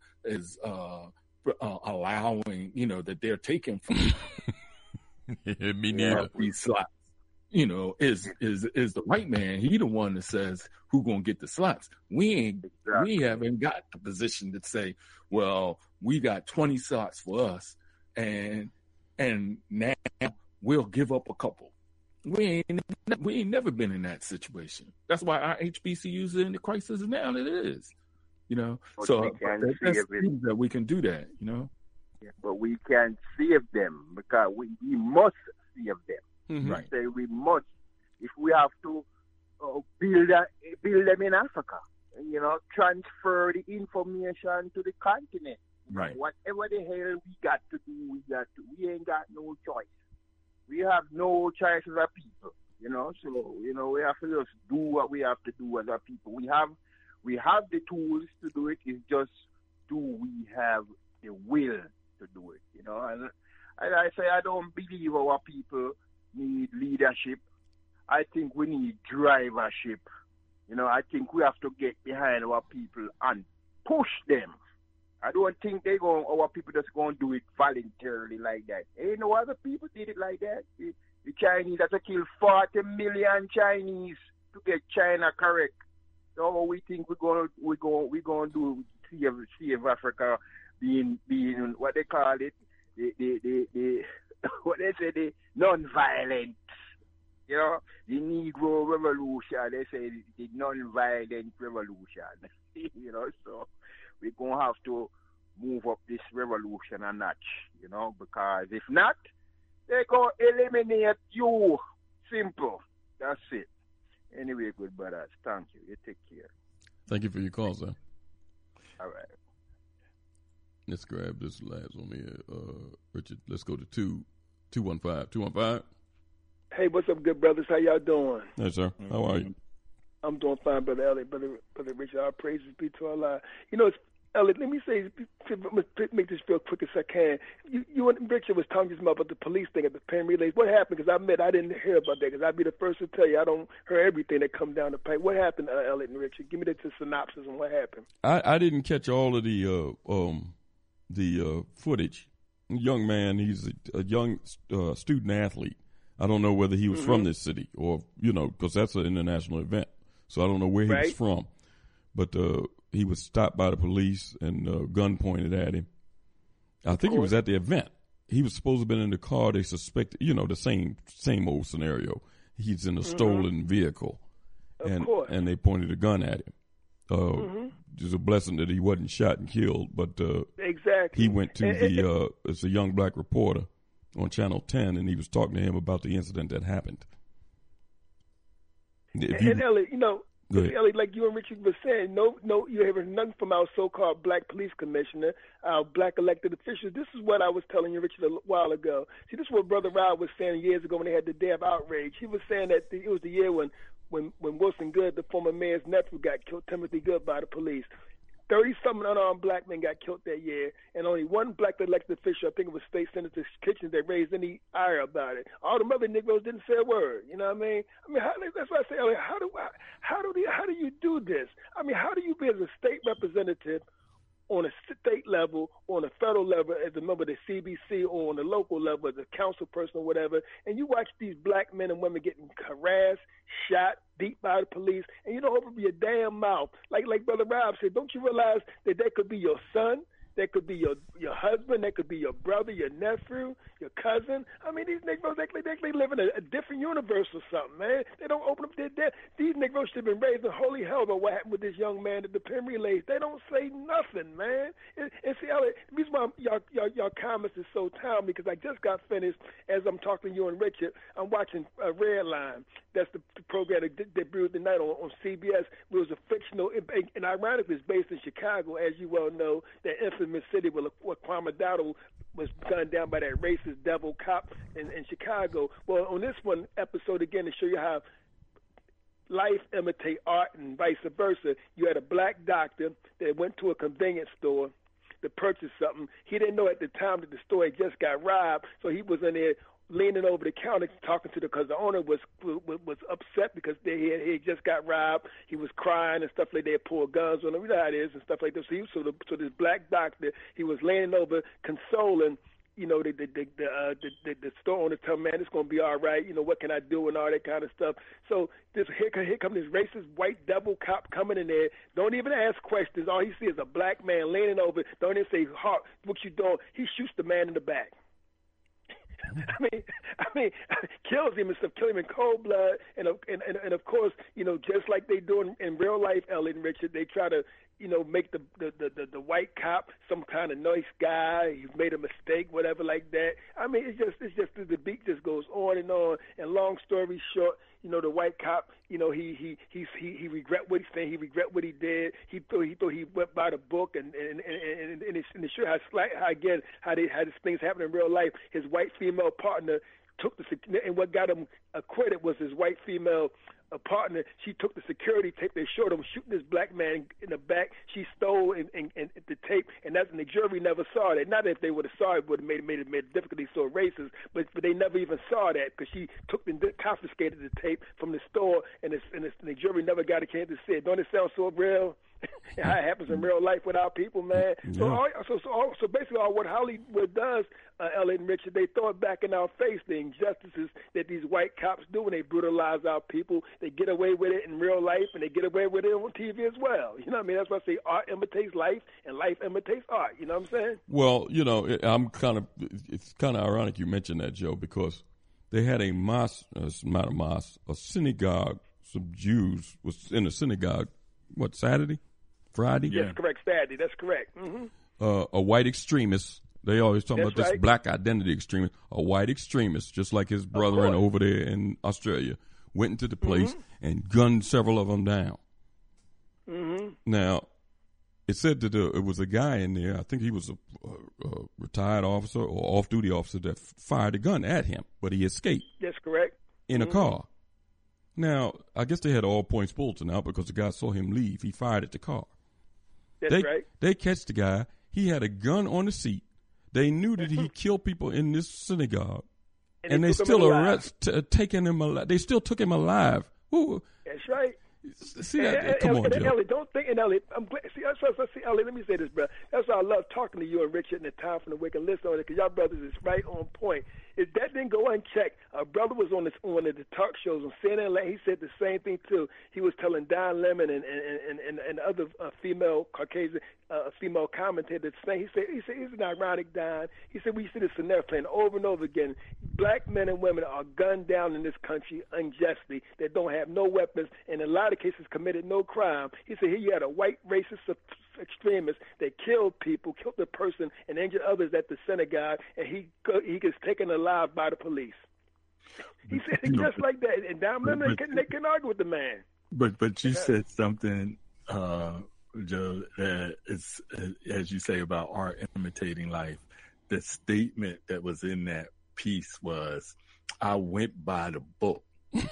allowing, that they're taking from me neither. These slots, is the white man. He the one that says who gonna get the slots. We haven't got the position to say, well, we got 20 slots for us, and now we'll give up a couple. We ain't never been in that situation. That's why our HBCUs are in the crisis now that it is. So that's things that we can do that. But we can save them, because we must Right. Say we must, if we have to build them in Africa, transfer the information to the continent. Right. Whatever the hell we got to do, we ain't got no choice. We have no choice as a people, So, we have to just do what we have to do as a people. We have the tools to do it. It's just, do we have the will to do it, And I say I don't believe our people need leadership. I think we need drivership. I think we have to get behind our people and push them. I don't think our people just going to do it voluntarily like that. Ain't no other people did it like that. The Chinese had to kill 40 million Chinese to get China correct. So we think we're going to do save Africa being what they call it, the what they say, the non-violent. The Negro Revolution, they say the non-violent revolution. So we're going to have to move up this revolution a notch, because if not, they're going to eliminate you. Simple. That's it. Anyway, good brothers. Thank you. You take care. Thank you for your call, sir. All right. Let's grab this last one here. Richard, let's go to 215. 215. Hey, what's up, good brothers? How y'all doing? Hey, sir. How are you? I'm doing fine, Brother Elliot, Brother Richard. Our praises be to Allah. Elliot, let me say, make this real quick as I can. You and Richard was talking just about the police thing at the Penn Relays. What happened? Because I didn't hear about that. Because I'd be the first to tell you I don't hear everything that come down the pipe. What happened, Elliot and Richard? Give me the synopsis on what happened. I didn't catch all of the footage. Young man, he's a young student athlete. I don't know whether he was from this city or, because that's an international event. So I don't know where he was from. But he was stopped by the police and a gun pointed at him. I think he was at the event. He was supposed to have been in the car. They suspected, the same old scenario. He's in a stolen vehicle. And they pointed a gun at him. It's a blessing that he wasn't shot and killed. But exactly. He went to it's a young black reporter on Channel 10, and he was talking to him about the incident that happened. And Elliot, Elliot, like you and Richard were saying, no, you haven't nothing from our so-called black police commissioner, our black elected officials. This is what I was telling you, Richard, a while ago. See, this is what Brother Rob was saying years ago when they had the day of outrage. He was saying that it was the year when Wilson Good, the former mayor's nephew, got killed, Timothy Good, by the police. 30-something unarmed black men got killed that year, and only one black elected official, I think it was State Senator Kitchens, that raised any ire about it. All the other Negroes didn't say a word. You know what I mean? That's why I say, how do you do this? I mean, how do you be as a state representative on a state level, on a federal level, as a member of the CBC, or on the local level as a council person or whatever, and you watch these black men and women getting harassed, shot, beat by the police, and you don't open your damn mouth. Like Brother Rob said, don't you realize that could be your son, that could be your husband, that could be your brother, your nephew, your cousin. I mean, these Negroes, they live in a different universe or something, man. They don't open up their dead. These Negroes should have been raised in holy hell about what happened with this young man at the Penn Relays. They don't say nothing, man. And see, the reason why y'all comments is so timely, because I just got finished, as I'm talking to you and Richard, I'm watching Red Line. That's the program that debuted tonight on CBS. It was a fictional, and ironically, it's based in Chicago, as you well know, that infamous city where Kwame Dowdle was gunned down by that racist devil cop in Chicago. Well, on this one episode, again, to show you how life imitate art and vice versa, you had a black doctor that went to a convenience store to purchase something. He didn't know at the time that the store had just got robbed, so he was in there leaning over the counter talking to because the owner was upset because he had just got robbed. He was crying and stuff like that. They pulled guns on him. You know how it is and stuff like that. So this black doctor, he was leaning over consoling, the store owner, tell him, man, it's going to be all right. What can I do and all that kind of stuff. So here come this racist white devil cop coming in there. Don't even ask questions. All he sees is a black man leaning over. Don't even say, what you doing? He shoots the man in the back. I mean, kills him and stuff, kill him in cold blood, and of course, just like they do in real life, Elliot and Richard, they try to, make the white cop some kind of nice guy. He's made a mistake, whatever, like that. I mean, it's just the beat just goes on. And long story short, the white cop, he regret what he's saying. He regret what he did. He thought he went by the book, and it sure how these things happen in real life. His white female partner took and what got him acquitted was his white female partner. She took the security tape. They showed him shooting this black man in the back. She stole and the tape, and the jury never saw that. Not that if they would have saw it, would have made it difficult. They saw racist, but they never even saw that because she took and confiscated the tape from the store, and the jury never got a chance to see it. Don't it sound so real? And how it happens in real life with our people, man. Yeah. So basically, what Hollywood does, Elliot and Richard, they throw it back in our face, the injustices that these white cops do when they brutalize our people. They get away with it in real life, and they get away with it on TV as well. You know what I mean? That's why I say art imitates life, and life imitates art. You know what I'm saying? Well, it's kind of ironic you mentioned that, Joe, because they had a mosque, not a mosque, a synagogue. Some Jews was in a synagogue. What, Saturday? Friday? Yes, correct. Saturday. That's correct. Mm-hmm. A white extremist. They always talk about this black identity extremist. A white extremist, just like his brother over there in Australia, went into the place and gunned several of them down. Mm-hmm. Now, it said that it was a guy in there. I think he was a retired officer or off-duty officer that fired a gun at him, but he escaped. That's correct. In a car. Now, I guess they had all points bulletin out because the guy saw him leave. He fired at the car. That's right. They catch the guy. He had a gun on the seat. They knew that he killed people in this synagogue, and they still taking him alive. They still took him alive. Ooh. That's right. See that? Come on, Joe. Elliot, don't think, and Elliot, I'm glad. See, Elliot, let me say this, bro. That's why I love talking to you and Richard and the Time from the Wicked List on it, because y'all brothers is right on point. If that didn't go unchecked, our brother was on one of the talk shows on CNN. He said the same thing too. He was telling Don Lemon and other female Caucasian female commentators saying, he said he's an ironic, Don. He said we see this scenario playing over and over again. Black men and women are gunned down in this country unjustly. They don't have no weapons, and in a lot of cases committed no crime. He said here you had a white racist extremist that killed people, killed the person, and injured others at the synagogue, and he gets taken alive by the police. He said it just like that, and Don Lemon they can argue with the man. But you said something, Joe, that it's, as you say about art imitating life. The statement that was in that piece was, "I went by the book."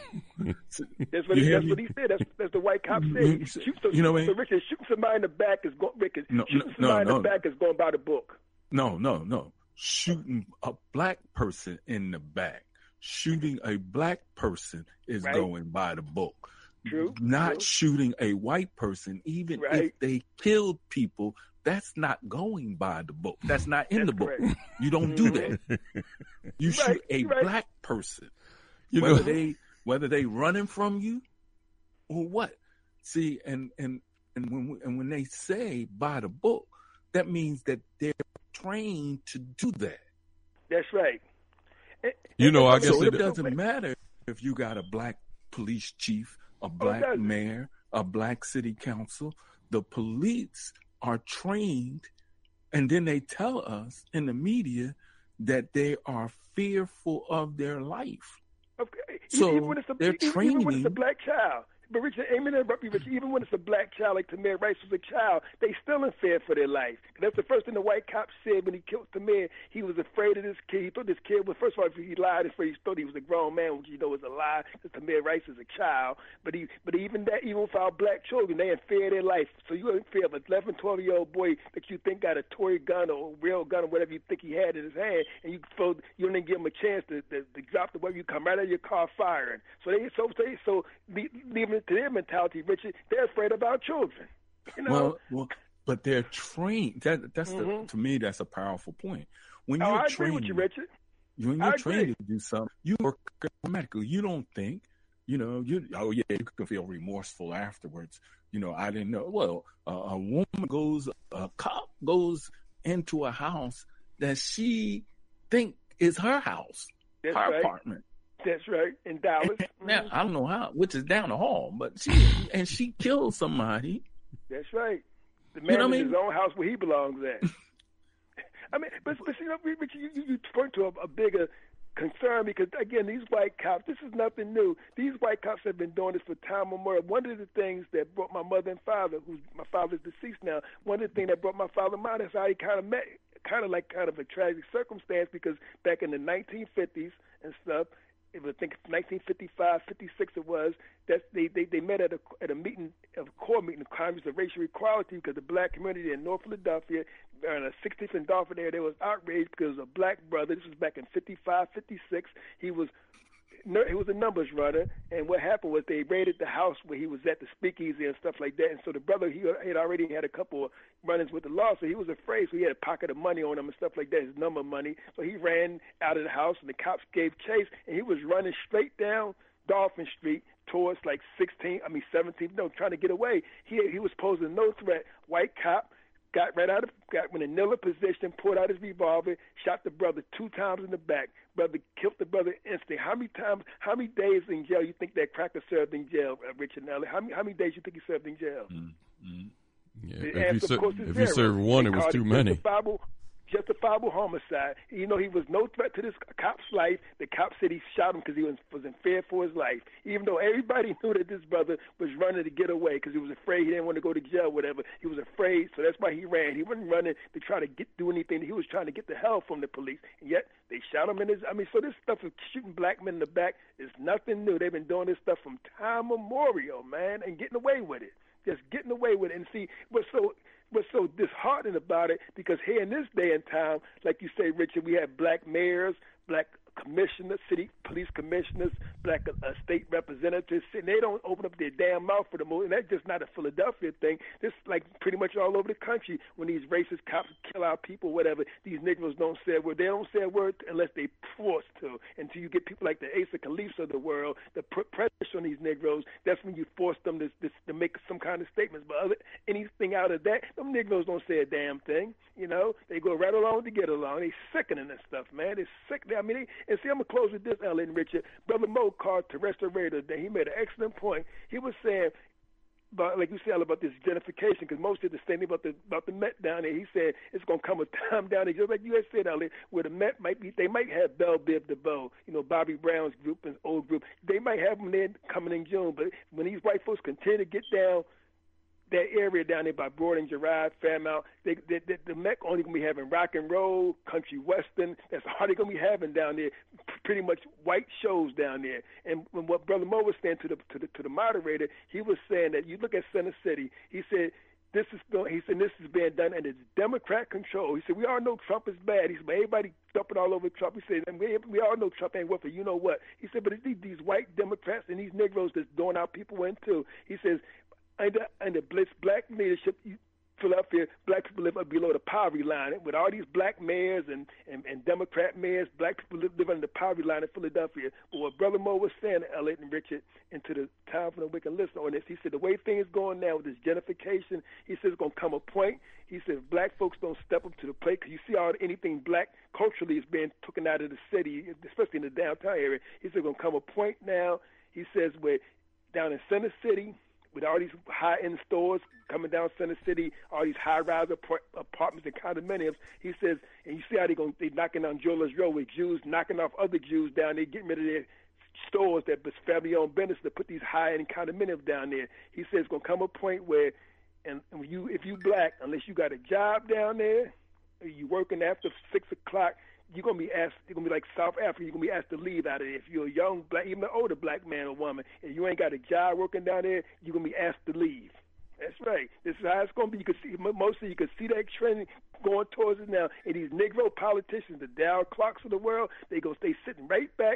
That's what he said. That's the white cop said. So Richard, shooting somebody in the back is going. Shooting somebody in the back is going by the book. No. Shooting a black person in the back, shooting a black person is going by the book. True. Not shooting a white person, even if they killed people, that's not going by the book. That's not in the book. Correct. You don't do that. You shoot a black person, whether they running from you or what. See, and when they say by the book, that means that they're trained to do that. That's right. I guess so it doesn't matter if you got a black police chief, a black mayor, a black city council. The police are trained, and then they tell us in the media that they are fearful of their life. Okay. So even when it's a black child. But Richard, even when it's a black child, like Tamir Rice was a child, they still in fear for their life. That's the first thing the white cop said when he killed Tamir. He was afraid of this kid. He thought this kid, well, first of all, he lied. He thought he was a grown man, which was a lie, because Tamir Rice is a child. But even for our black children, they in fear of their life. So you're in fear of an 11, 12-year-old boy that you think got a toy gun or a real gun or whatever you think he had in his hand, and you didn't give him a chance to drop the weapon. You come right out of your car firing. So leaving to their mentality, Richard, they're afraid of our children. Well, but they're trained. That's to me, that's a powerful point. When you're I trained, agree with you, Richard. When you're trained to do something, you work automatically. You don't think, you can feel remorseful afterwards. I didn't know. Well, a cop goes into a house that she think is her house. That's her right. apartment. That's right, in Dallas. Now, I don't know how, which is down the hall, but she killed somebody. That's right. The man in his own house where he belongs at. I mean, but you know, Richard, you point to a bigger concern because, again, these white cops, this is nothing new. These white cops have been doing this for time immemorial. One of the things that brought my mother and father, my father's deceased now, one of the things that brought my father and mine is how he kind of met, kind of a tragic circumstance because back in the 1950s and stuff, I think 1955, 56 it was, that they met at a meeting, a core meeting of Congress of Racial Equality because the black community in North Philadelphia, in the 60th and Dolphin area, there was outraged because a black brother, this was back in 55, 56, he was a numbers runner, and what happened was they raided the house where he was at, the speakeasy and stuff like that, and so the brother, he had already had a couple of run-ins with the law, so he was afraid, so he had a pocket of money on him and stuff like that, his number money, so he ran out of the house, and the cops gave chase, and he was running straight down Dolphin Street towards like 17th, trying to get away. He was posing no threat. White cop got in a kneeling position, pulled out his revolver, shot the brother 2 times in the back. Brother killed the brother instantly. How many days in jail you think that cracker served in jail, Richard Nelly? How many days you think he served in jail? Yeah, if you served one, it was too many. Justifiable homicide. You know, he was no threat to this cop's life. The cop said he shot him because he was in fear for his life, even though everybody knew that this brother was running to get away because he was afraid he didn't want to go to jail, whatever. He was afraid, so that's why he ran. He wasn't running to try to do anything. He was trying to get the hell from the police, and yet they shot him in his. So this stuff of shooting black men in the back is nothing new. They've been doing this stuff from time immemorial, man, and getting away with it. Just getting away with it. And see, what's so disheartening about it, because here in this day and time, like you say, Richard, we have black mayors, black commissioners, city police commissioners, black state representatives, and they don't open up their damn mouth for the most. And that's just not a Philadelphia thing. This is like pretty much all over the country. When these racist cops kill our people, whatever, these Negroes don't say a word. They don't say a word unless they forced to. Until you get people like the Asa Khalifs of the world, the pressure on these Negroes, that's when you force them to make some kind of statements. But anything out of that, them Negroes don't say a damn thing. You know, they go right along to get along. They sickening this stuff, man. They're sick. I mean, and see, I'm gonna close with this, Ellen and Richard. Brother Mo called Terrestrial Radio today. He made an excellent point. He was saying, like you said, about this gentrification, because most of the statement about the Met down there, he said it's gonna come a time down there, just like you had said, Ellen, where the Met they might have Belle Biv DeVoe, you know, Bobby Brown's group and old group. They might have them there coming in June, but when these white folks continue to get down that area down there by Broad and Girard, Fairmount, the Met only going to be having rock and roll, country western. That's all they're going to be having down there. Pretty much white shows down there. And when what Brother Mo was saying to the moderator, he was saying that you look at Center City. He said this is being done and it's Democrat control. He said we all know Trump is bad. He said but everybody dumping all over Trump. He said and we all know Trump ain't worth it. You know what? He said but it's these white Democrats and these Negroes that's doing our people in too. He says. Under black leadership, Philadelphia, black people live below the poverty line. With all these black mayors and Democrat mayors, black people live under the poverty line in Philadelphia. But what Brother Mo was saying, Elliot and Richard, into the Time for the Wicked listener on this, he said the way things going now with this gentrification, he says it's going to come a point. He says if black folks don't step up to the plate, because you see anything black culturally is being taken out of the city, especially in the downtown area. He said it's going to come a point now, he says, where down in Center City, with all these high-end stores coming down Center City, all these high-rise apartments and condominiums, he says, and you see how they knocking down Jewelers Row with Jews knocking off other Jews down there, getting rid of their stores that was family-owned business to put these high-end condominiums down there. He says it's going to come a point where, and if you black, unless you got a job down there, or you working after 6 o'clock, you're going to be asked, you're going to be like South Africa, you're going to be asked to leave out of there. If you're a young black, even an older black man or woman, and you ain't got a job working down there, you're going to be asked to leave. That's right. This is how it's going to be. You can see, mostly you can see that trend going towards it now. And these Negro politicians, the Dow Clarks of the world, they go stay sitting right back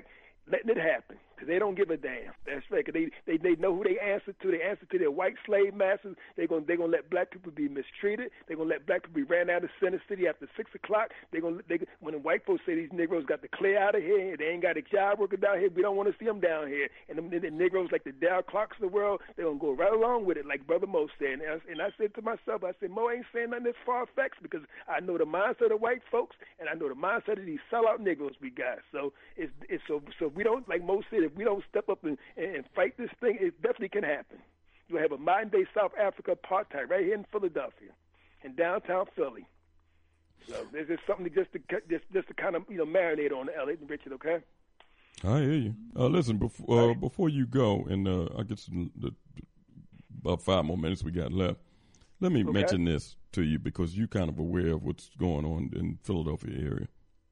letting it happen because they don't give a damn. That's right. Cause they know who they answer to. They answer to their white slave masters. They're gonna let black people be mistreated. They're gonna let black people be ran out of Center City after 6 o'clock. When the white folks say these Negroes got to clear out of here, they ain't got a job working down here. We don't want to see them down here. And the Negroes like the Dow Clarks of the world, they're gonna go right along with it, like Brother Mo said. And I said to myself, I said, Mo ain't saying nothing that's far-fetched because I know the mindset of white folks and I know the mindset of these sellout Negroes we got. So so we don't, like Mo said, if we don't step up and fight this thing, it definitely can happen. You'll have a modern-day South Africa apartheid right here in Philadelphia, in downtown Philly. So there's just something just to kind of marinate on, Elliot and Richard. Okay. I hear you. Listen, before you go, and I guess about 5 more minutes we got left. Let me mention this to you because you're kind of aware of what's going on in Philadelphia area.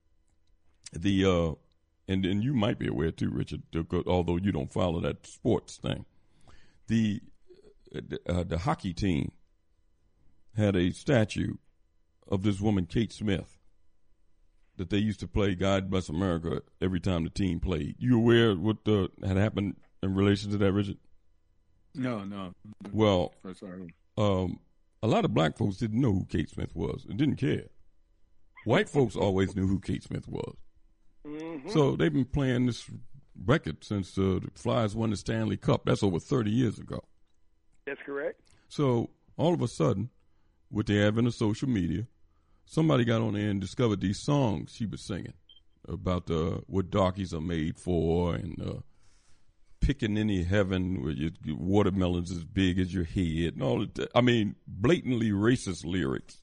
And you might be aware too, Richard, although you don't follow that sports thing. The hockey team had a statue of this woman, Kate Smith, that they used to play God Bless America every time the team played. You aware of what had happened in relation to that, Richard? No. Well, a lot of black folks didn't know who Kate Smith was and didn't care. White folks always knew who Kate Smith was. Mm-hmm. So they've been playing this record since the Flyers won the Stanley Cup. That's over 30 years ago. That's correct. So all of a sudden, with the advent of social media, somebody got on there and discovered these songs she was singing about what darkies are made for and picking any heaven where your watermelons as big as your head and all that. I mean, blatantly racist lyrics.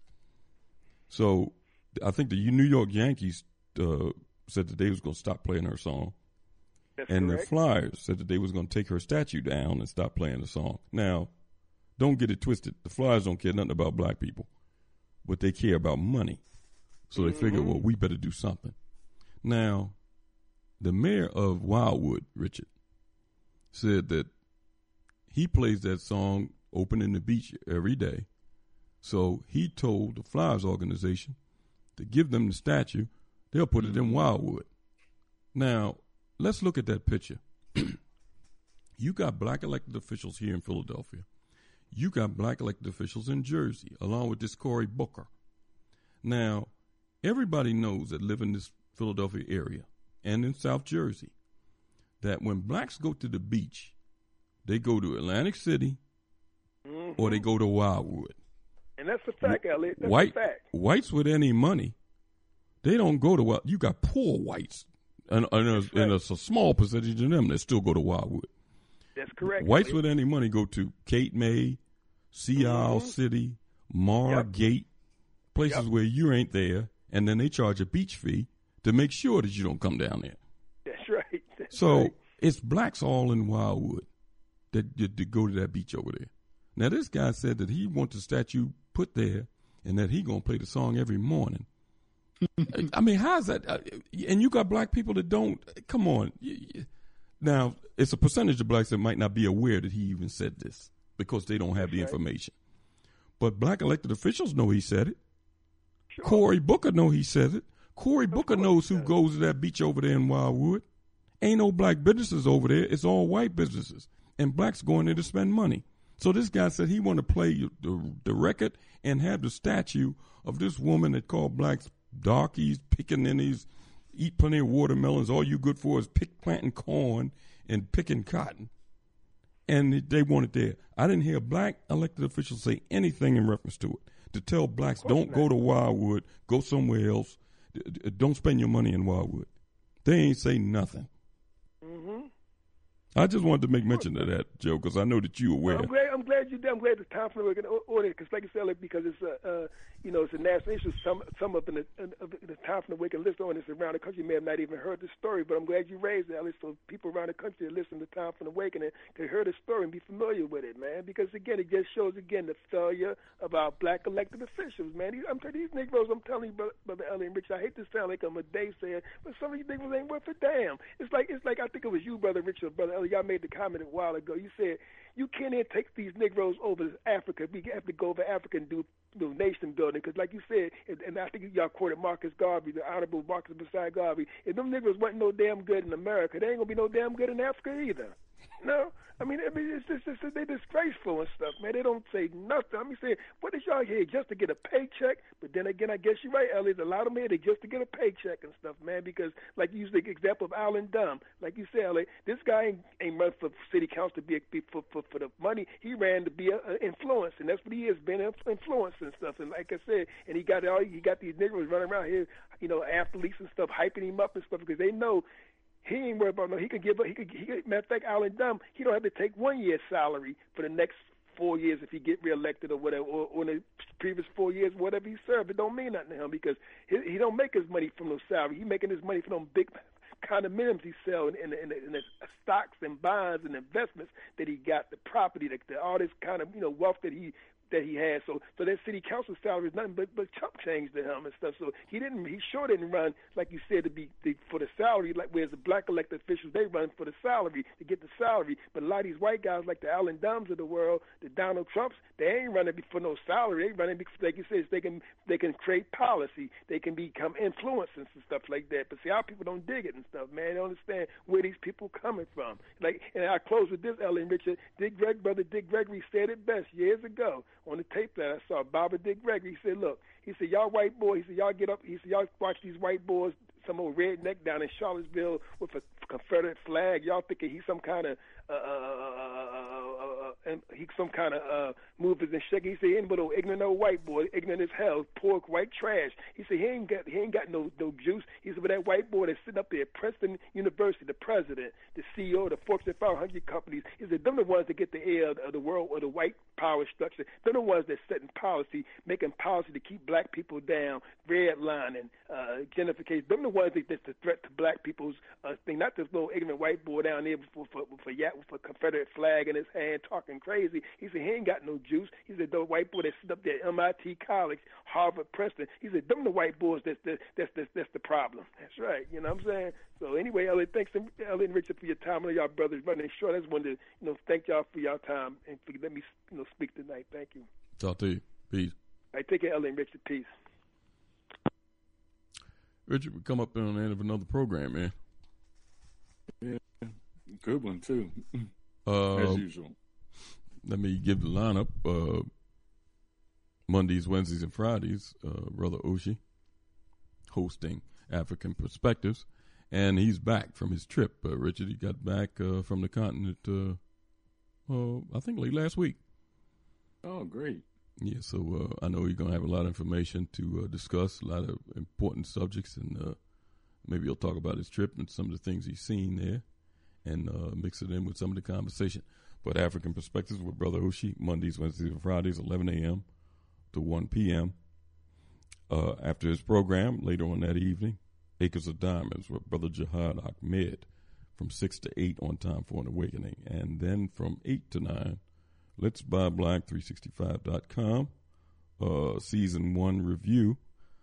So I think the New York Yankees said that they was going to stop playing her song. That's and correct. The Flyers said that they was going to take her statue down and stop playing the song. Now, don't get it twisted. The Flyers don't care nothing about black people, but they care about money. So they figured, well, we better do something. Now, the mayor of Wildwood, Richard, said that he plays that song opening the beach every day. So he told the Flyers organization to give them the statue. They'll put it in Wildwood. Now, let's look at that picture. You got black elected officials here in Philadelphia. You got black elected officials in Jersey, along with this Cory Booker. Now, everybody knows that live in this Philadelphia area and in South Jersey that when blacks go to the beach, they go to Atlantic City or they go to Wildwood. And that's a fact, Elliot. That's a fact. Whites with any money, they don't go to Wildwood. You got poor whites, and it's a small percentage of them that still go to Wildwood. That's correct. Whites Elliot. with any money go to Cape May, Sea Isle City, Margate, places where you ain't there, and then they charge a beach fee to make sure that you don't come down there. That's right. So it's blacks all in Wildwood that go to that beach over there. Now this guy said that he wants a statue put there and that he gonna play the song every morning. I mean, how's that? And you got black people that don't. Come on. Now it's a percentage of blacks that might not be aware that he even said this because they don't have the information. But black elected officials know he said it. Sure. Cory Booker know he said it. Cory Booker knows who goes to that beach over there in Wildwood. Ain't no black businesses over there. It's all white businesses. And blacks going there to spend money. So this guy said he want to play the record and have the statue of this woman that called blacks darkies, pickaninnies, eat plenty of watermelons. All you good for is planting corn and picking cotton. And they want it there. I didn't hear black elected officials say anything in reference to it. To tell blacks, don't go to Wildwood, go somewhere else. Don't spend your money in Wildwood. They ain't say nothing. I just wanted to make mention of that, Joe, because I know that you're aware. Well, I'm glad you did. I'm glad it's time for the audience, because like I said, because it's it's a national issue. Some of the time for the Waking List audience around the country may have not even heard the story, but I'm glad you raised it, at least so people around the country that listen to Time for the Awakening can hear the story and be familiar with it, man. Because again, it just shows the failure of our black elected officials, man. I'm telling these Negroes, I'm telling you, Brother Ellie and Rich, I hate to sound like I'm a day sayer, but some of these Negroes ain't worth a damn. It's like I think it was you, Brother Rich, or Brother Ellie. Y'all made the comment a while ago. You said you can't even take these Negroes over to Africa. We have to go over Africa and do nation building. Because like you said, and I think y'all quoted Marcus Garvey, the Honorable Marcus Messiah Garvey, if them niggas wasn't no damn good in America, they ain't gonna be no damn good in Africa either. No, I mean it's just they disgraceful and stuff, man. They don't say nothing. I mean, say, what is y'all here just to get a paycheck? But then again, I guess you're right, Elliot. A lot of them here, they just to get a paycheck and stuff, man. Because like you used the example of Alan Dunn, like you said, Elliot, this guy ain't run for city council to be for the money. He ran to be an influence, and that's what he is, being influence and stuff. And like I said, and he got these niggas running around here, athletes and stuff, hyping him up and stuff because they know. He ain't worried about no. He could matter of fact, Alan Dunn, he don't have to take 1 year's salary for the next 4 years if he get reelected or whatever, or in the previous 4 years, whatever he served. It don't mean nothing to him because he don't make his money from no salary. He making his money from them big condominiums he sell in the stocks and bonds and investments that he got, the property, all this kind of wealth that he has. So that city council salary is nothing but chump change to him and stuff. So he sure didn't run, like you said, for the salary, like whereas the black elected officials, they run for the salary, to get the salary. But a lot of these white guys like the Alan Duns of the world, the Donald Trumps, they ain't running for no salary. They running because, like you said, they can create policy. They can become influencers and stuff like that. But see, our people don't dig it and stuff, man. They don't understand where these people coming from. And I close with this, Ellen Richard. Brother Dick Gregory said it best years ago on the tape that I saw. Baba Dick Gregory, he said, look, he said, y'all white boys, he said, y'all get up, he said, y'all watch these white boys, some old redneck down in Charlottesville with a Confederate flag. Y'all thinking he's some kind of movers and shakers. He said, he ain't but old ignorant old white boy, ignorant as hell, poor white trash. He said he ain't got no juice. He said, but that white boy that's sitting up there at Princeton University, the president, the CEO of the Fortune 500 companies, he said, them the ones that get the air of the world or the white power structure. They're the ones that setting policy, making policy to keep black people down, redlining, gentrification. Them the ones that's the threat to black people's thing, not this little ignorant white boy down there with a Confederate flag in his hand talking crazy. He said he ain't got no juice. He said the white boy that sit up there at MIT College, Harvard, Princeton. He said them the white boys that's the problem. That's right. You know what I'm saying? So anyway, Elliot, thanks, Elliot and Richard, for your time. I know y'all brothers running short. I just wanted to thank y'all for y'all time and for letting me speak tonight. Thank you. Talk to you. Peace. All right, take care, Elliot and Richard. Peace. Richard, we come up on the end of another program, man. Yeah, good one too. As usual. Let me give the lineup. Mondays, Wednesdays, and Fridays. Brother Oshi hosting African Perspectives, and he's back from his trip. Richard, he got back from the continent. I think late last week. Oh, great. Yeah, so I know you're going to have a lot of information to discuss, a lot of important subjects, and maybe he'll talk about his trip and some of the things he's seen there and mix it in with some of the conversation. But African Perspectives with Brother Oshi, Mondays, Wednesdays, and Fridays, 11 a.m. to 1 p.m. After his program, later on that evening, Acres of Diamonds with Brother Jihad Ahmed from 6 to 8 on Time for an Awakening. And then from 8 to 9, Let's Buy Black 365.com, season 1 review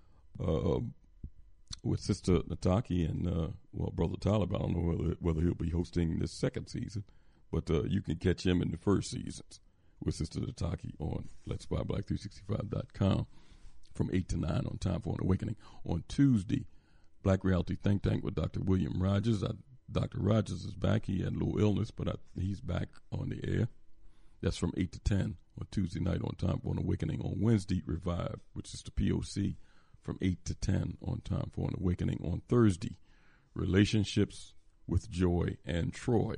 with Sister Nataki and Brother Talib. I don't know whether he'll be hosting this second season, but you can catch him in the first seasons with Sister Nataki on Let's Buy Black 365.com from 8 to 9 on Time for an Awakening. On Tuesday, Black Reality Think Tank with Dr. William Rogers. Dr. Rogers is back. He had a little illness, but he's back on the air. That's from 8 to 10 on Tuesday night on Time for an Awakening. On Wednesday, Revive, which is the POC, from 8 to 10 on Time for an Awakening. On Thursday, Relationships with Joy and Troy,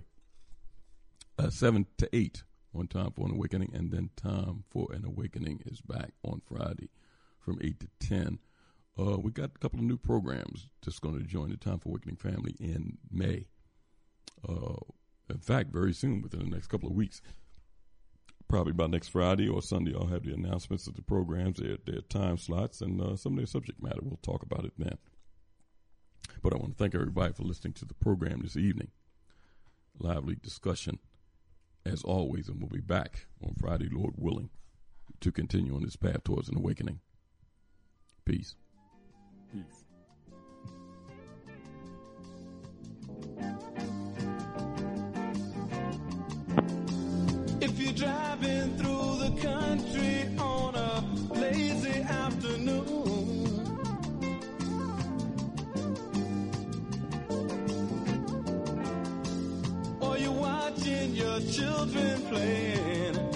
7 to 8 on Time for an Awakening. And then Time for an Awakening is back on Friday from 8 to 10. We got a couple of new programs just going to join the Time for Awakening family in May. In fact, very soon, within the next couple of weeks. Probably by next Friday or Sunday, I'll have the announcements of the programs, their time slots, and some of their subject matter. We'll talk about it then. But I want to thank everybody for listening to the program this evening. Lively discussion, as always, and we'll be back on Friday, Lord willing, to continue on this path towards an awakening. Peace. Peace. If you're driving through the country on a late seeing your children playing.